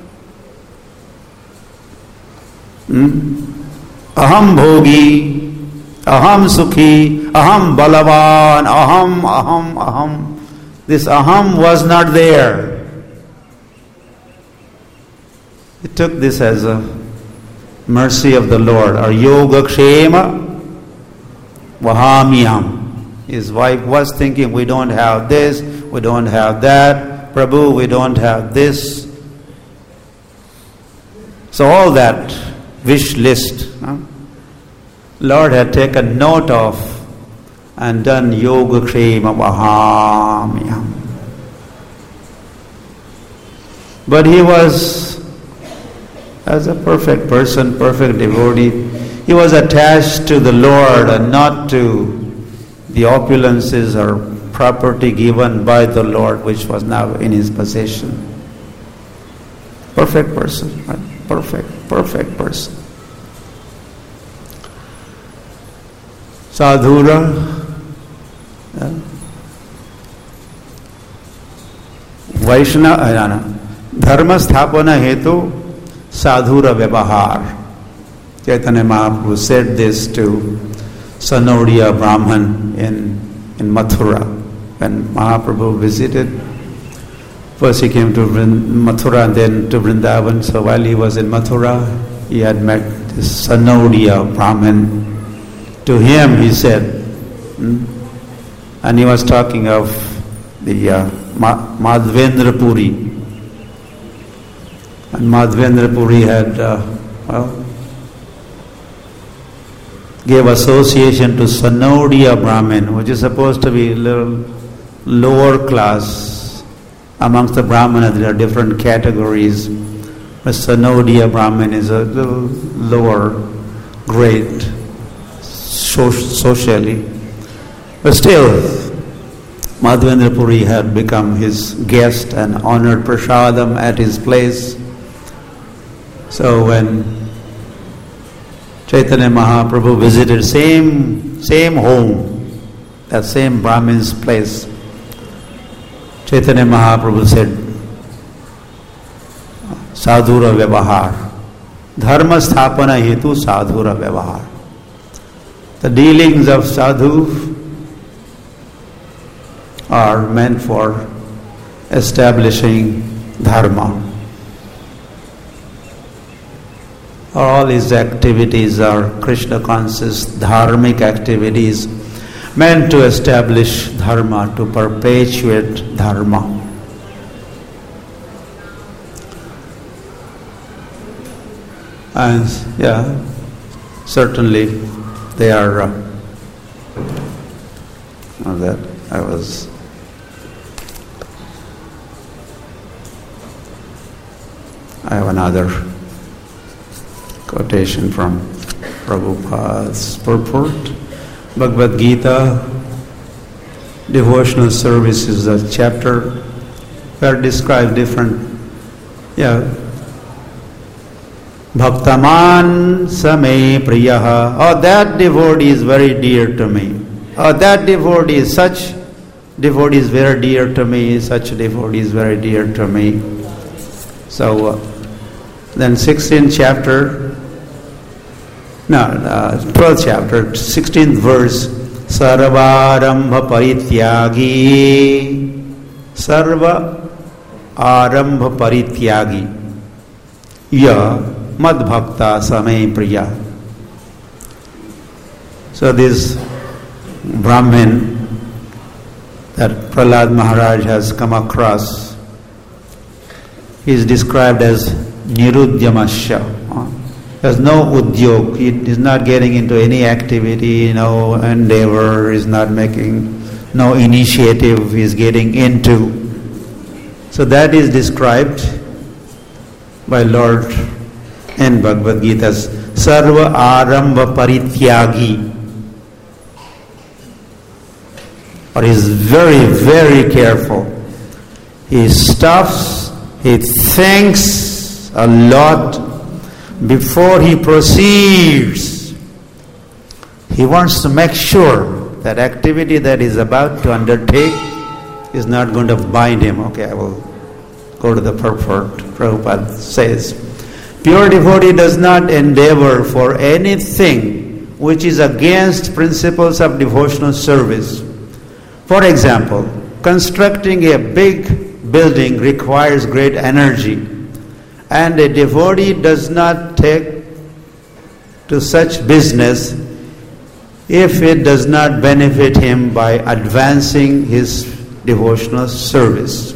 Aham bhogi, aham sukhi, aham balavan, aham. This aham was not there. He took this as a mercy of the Lord, or yoga kshema vahamyam. His wife was thinking, we don't have this, we don't have that. Prabhu, we don't have this. So all that wish list, Lord had taken note of and done yoga kshema vahamyam. But he was, as a perfect person, perfect devotee, he was attached to the Lord and not to the opulences or property given by the Lord, which was now in his possession. Perfect person, right? Perfect person. Sadhura, Vaishnava, Dharma Sthapana Hetu, Sadhura Vyavahar. Chaitanya Mahaprabhu said this to Sanodia Brahman in Mathura. When Mahaprabhu visited, first he came to Mathura and then to Vrindavan. So while he was in Mathura, he had met this Sanodia Brahman. To him he said, and he was talking of the Madhvendra Puri. And Madhvendra Puri had, gave association to Sanodia Brahmin, which is supposed to be a little lower class. Amongst the Brahmanas, there are different categories. But Sanodia Brahmin is a little lower grade socially. But still, Madhvendra Puri had become his guest and honored prasadam at his place. So when Chaitanya Mahaprabhu visited same home, that same Brahmin's place, Chaitanya Mahaprabhu said, Sadhura Vyavahar. Dharma Sthapana Hetu Sadhura Vyavahar. The dealings of sadhu are meant for establishing dharma. All his activities are Krishna conscious, dharmic activities meant to establish dharma, to perpetuate dharma. And certainly they are that I have another quotation from Prabhupada's purport. Bhagavad Gita, devotional services, a chapter where described different, Bhaktaman Same Priyaha. Oh, that devotee is very dear to me. Oh, that devotee is such devotee is very dear to me. Such devotee is very dear to me. So then 16th chapter, 12th chapter, 16th verse, Sarvarambha Parityagi, Sarva Arambha Parityagi, Ya Madbhakta Same Priya. So this Brahmin that Prahlad Maharaj has come across, he is described as Nirudyamasya. There's no udyog. He is not getting into any activity, no endeavor, is not making no initiative he is getting into. So that is described by Lord in Bhagavad Gita as Sarva Arambha Parityagi. Or he is very, very careful. He stops He thinks a lot before he proceeds. He wants to make sure that activity that he's about to undertake is not going to bind him. Okay, I will go to the purport. Prabhupada says, pure devotee does not endeavor for anything which is against principles of devotional service. For example, constructing a big building requires great energy, and a devotee does not take to such business if it does not benefit him by advancing his devotional service.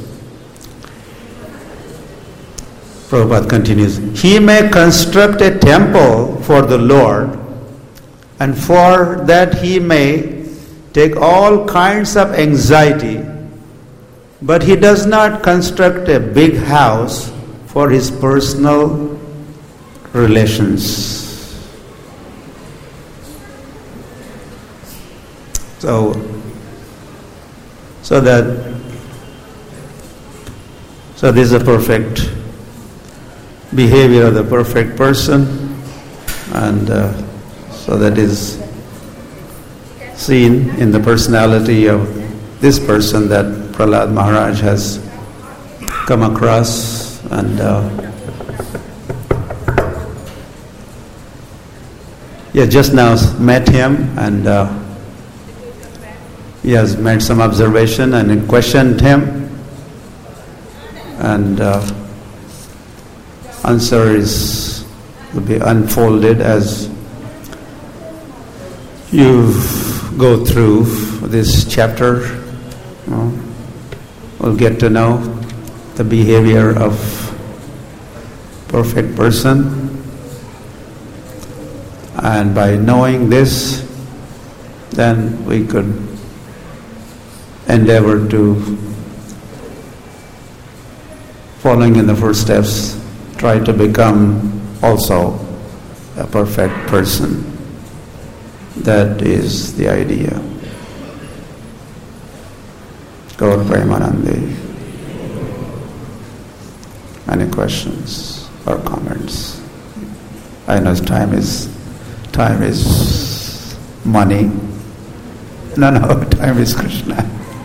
Prabhupada continues, he may construct a temple for the Lord, and for that he may take all kinds of anxiety, but he does not construct a big house for his personal relations. So this is a perfect behavior of the perfect person, and so that is seen in the personality of this person that Prahlad Maharaj has come across, and just now met him, and he has made some observation and questioned him, and answer will be unfolded as you go through this chapter. We'll get to know the behavior of perfect person, and by knowing this, then we could endeavor to, following in the footsteps, try to become also a perfect person. That is the idea. Gaur Premanandi. Any questions or comments? I know time is money. No, time is Krishna.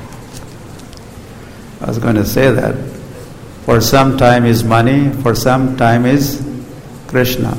I was going to say that. For some time is money, for some time is Krishna.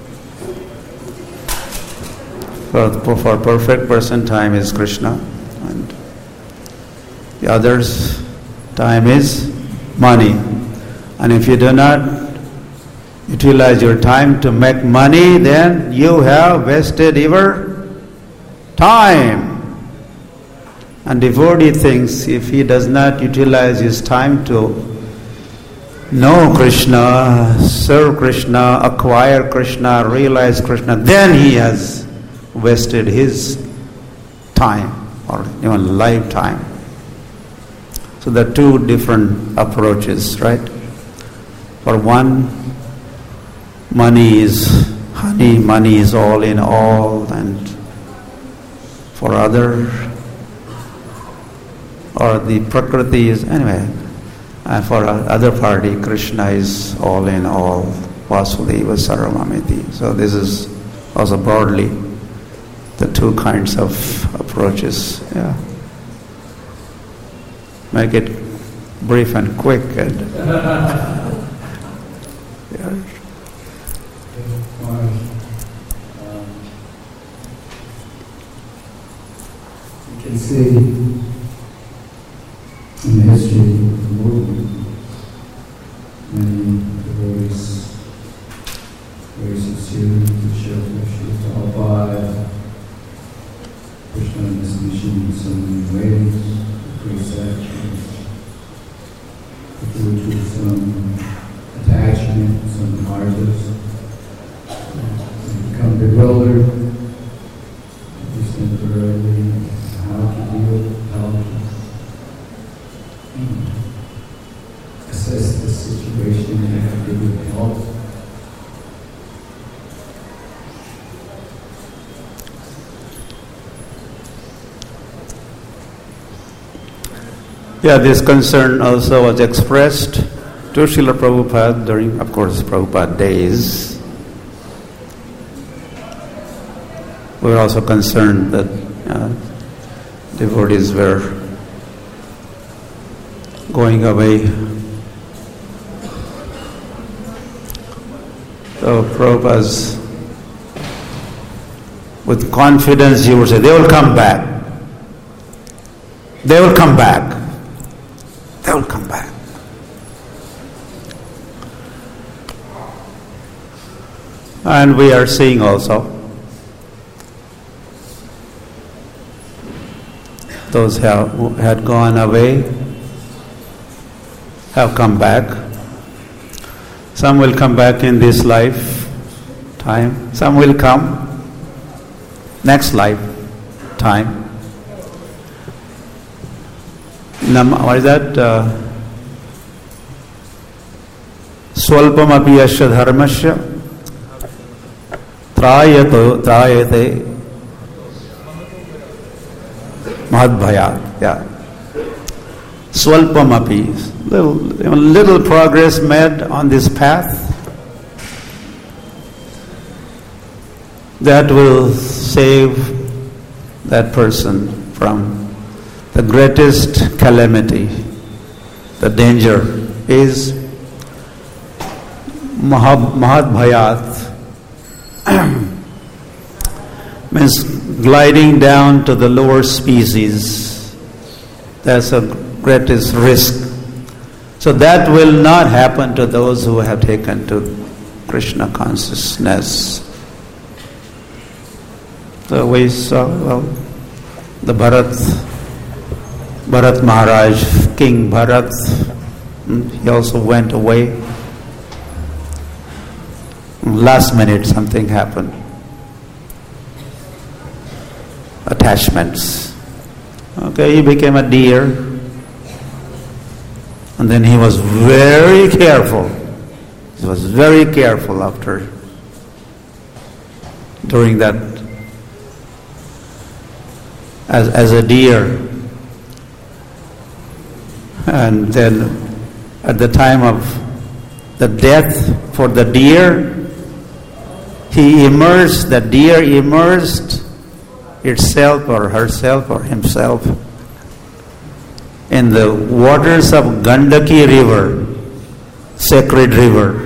For perfect person, time is Krishna, and the others, time is money. And if you do not utilize your time to make money, then you have wasted your time. And devotee thinks if he does not utilize his time to know Krishna, serve Krishna, acquire Krishna, realize Krishna, then he has wasted his time or even lifetime. So there are two different approaches, right? For one, money is honey, money is all in all, and for other, or the Prakriti is, anyway, and for other party, Krishna is all in all, Vasudeva Sarvamiti. So this is also broadly the two kinds of approaches. Yeah. Make it brief and quick. And yeah. You can see in the history of the movement, many devotees very sincere to show Prabhupada, Krishna and this mission in so many ways, great actions, due to some attachment, some hardships, become bewildered, at least temporarily, how to deal, how to assess the situation and how to give help. Yeah, this concern also was expressed to Srila Prabhupada during, of course, Prabhupada days. We were also concerned that devotees were going away. So Prabhupada's, with confidence, he would say, they will come back. They will come back. They will come back. And we are seeing also those who had gone away have come back. Some will come back in this lifetime. Some will come next lifetime. What is that? Swalpam api yasya dharmasya trayate mahadbhayat. Yeah. Swalpam api. Little progress made on this path, that will save that person from the greatest calamity. The danger is mahadbhayat, means gliding down to the lower species. That's the greatest risk. So that will not happen to those who have taken to Krishna consciousness. So we saw the Bharat Maharaj, King Bharat, he also went away. Last minute something happened. Attachments. Okay, he became a deer. And then he was very careful. He was very careful during that, as a deer. And then at the time of the death for the deer, the deer immersed itself or herself or himself in the waters of Gandaki river, sacred river.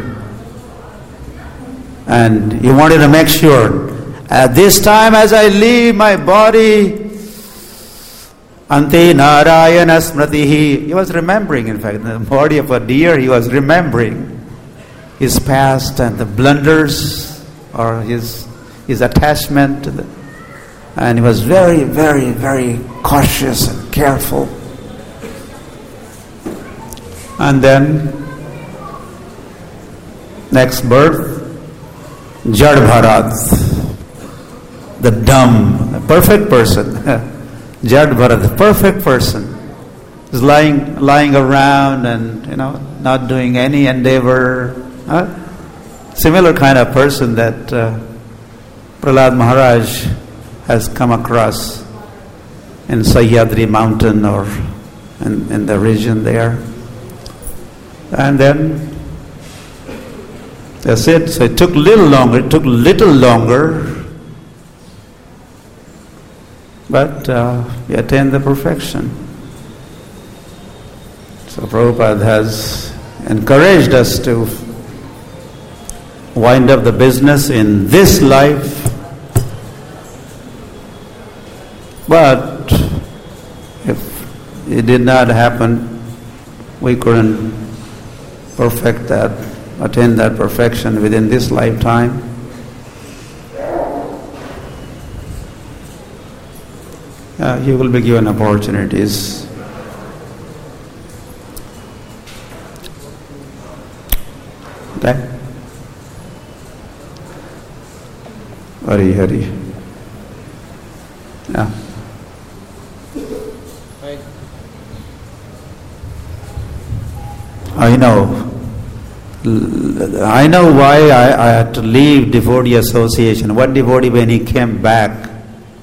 And he wanted to make sure, at this time as I leave my body, Ante Narayana Smritihi. He was remembering, in fact, the body of a deer, he was remembering his past and the blunders or his attachment to and he was very, very, very cautious and careful. And then next birth, Jad Bharat, the dumb, the perfect person. Jad Bharat, the perfect person, is lying around and not doing any endeavor. Similar kind of person that Prahlad Maharaj has come across in Sahyadri mountain or in the region there. And then that's it. So it took a little longer. But we attained the perfection. So Prabhupada has encouraged us to wind up the business in this life. But if it did not happen, we couldn't attain that perfection within this lifetime. You will be given opportunities. Okay? Hari. Yeah. I know why I had to leave devotee association. What devotee, when he came back,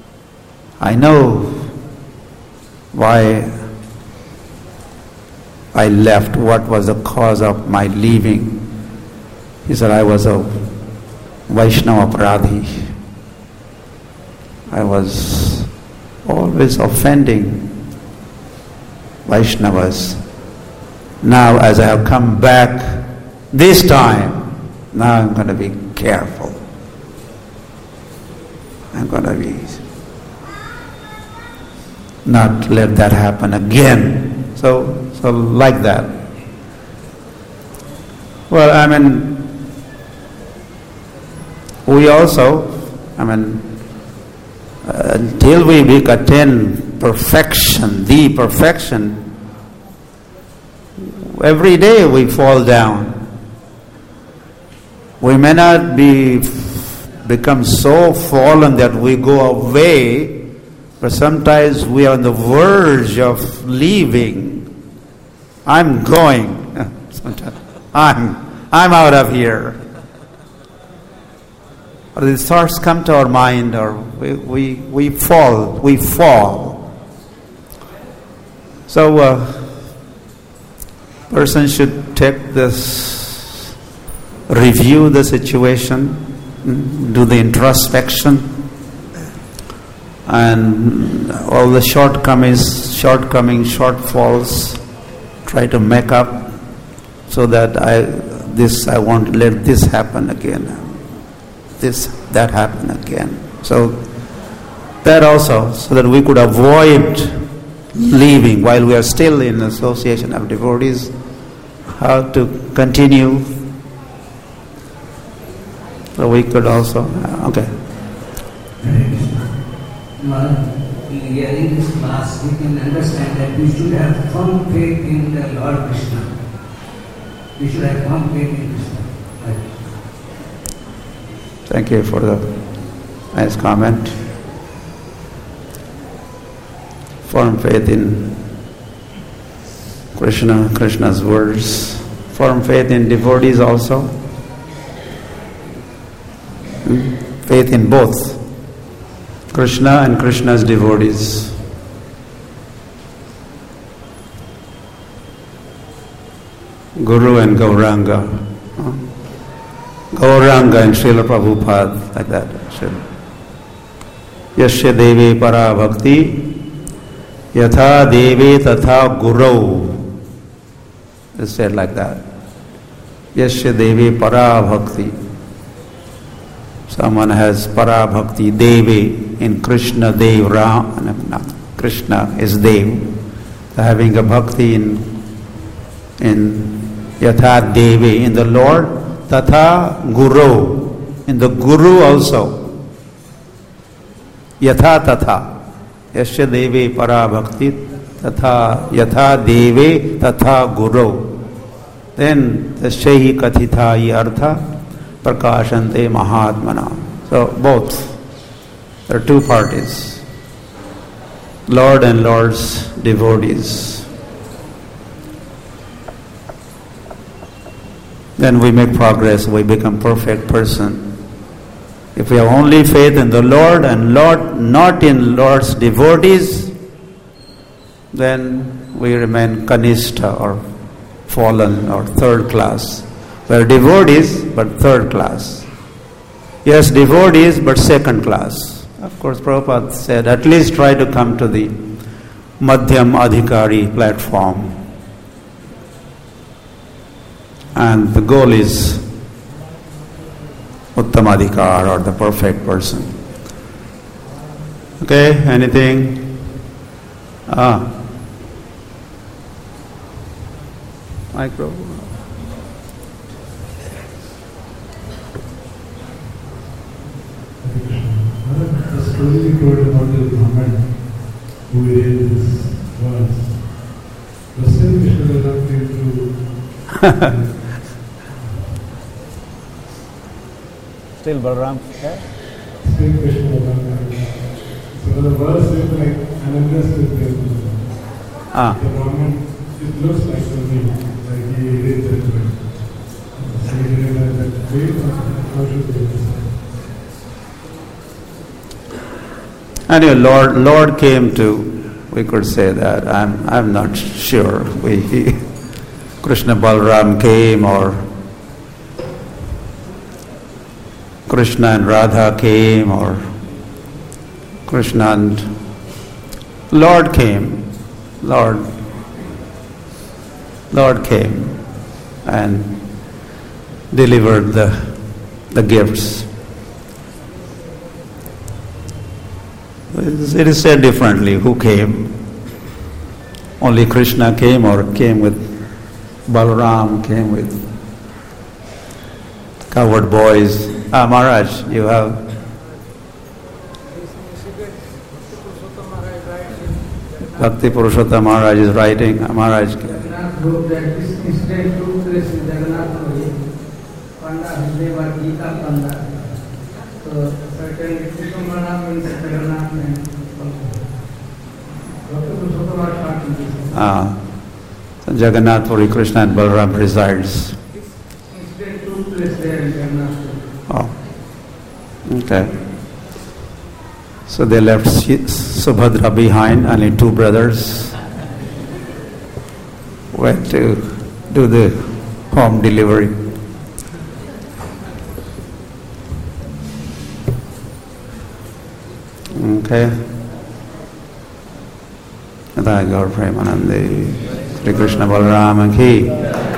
I know why I left? What was the cause of my leaving? He said, I was a Vaishnava Aparadhi. I was always offending Vaishnavas. Now as I have come back this time, now I'm going to be careful. I'm going to be not let that happen again. So like that. Well, I mean, we also, until we attain perfection, the perfection, every day we fall down. We may not become so fallen that we go away, but sometimes we are on the verge of leaving. I'm going. I'm out of here. Or these thoughts come to our mind, or we fall. So person should take this, review the situation, do the introspection, and all the shortcomings, shortfalls, try to make up, so that I won't let this happen again. That happen again. So that also, so that we could avoid leaving while we are still in association of devotees, how to continue. So we could also, okay. In hearing this class, we can understand that we should have firm faith in the Lord Krishna. We should have firm faith in Krishna. Right. Thank you for the nice comment. Firm faith in Krishna's words. Firm faith in devotees also. Faith in both Krishna and Krishna's devotees. Guru and Gauranga. Gauranga and Srila Prabhupada, like that. Yasya Devi Para Bhakti Yatha Devi Tatha Guru. It's said like that. Yasya Devi Para Bhakti. Someone has Para Bhakti Devi in Krishna Dev Ram. Krishna is Dev. So having a bhakti in Yatha Devi, in the Lord, Tatha Guru, in the Guru also. Yatha Tatha. Yasya Devi Para Bhakti Tatha Yatha Devi Tatha Guru. Then the Shehi Kathita Yi Artha Prakashante Mahatmana. So both. There are two parties. Lord and Lord's devotees. Then we make progress, we become perfect person. If we have only faith in the Lord and not in Lord's devotees, then we remain kanistha or fallen or third class. We are devotees but third class. Yes, devotees but second class. Of course, Prabhupada said, at least try to come to the Madhyam Adhikari platform. And the goal is Uttamadhikar, or the perfect person. Okay, anything? Micro. The story you told about the Brahman who erased this verse. The same Krishna came to Still Balaram? Still Krishna Balaram. So the verse is like Anandas with the Brahman. It looks like something like he erased that verse. So he realized that way, how should we understand? Anyway, Lord came to, we could say that. I'm not sure. Krishna Balaram came, or Krishna and Radha came, or Krishna and Lord came. Lord came and delivered the gifts. It is said differently. Who came? Only Krishna came, or came with Balaram, came with cowherd boys? Maharaj, you have. Bhakti Purushottam Maharaj is writing. Maharaj. Jagannath wrote that this incident took place in Jagannath Puri. Panda, his name was Gita Panda. So certainly Krishna Balaram means Jagannath meant Bhakti Purushottam Maharaj taught this. So Jagannath Puri, Krishna and Balaram resides. This incident took place there in Jagannath Puri. Oh, okay. So they left Subhadra behind, only two brothers went to do the home delivery. Okay. Radha Gaur Premanande, Sri Krishna Balaram ki.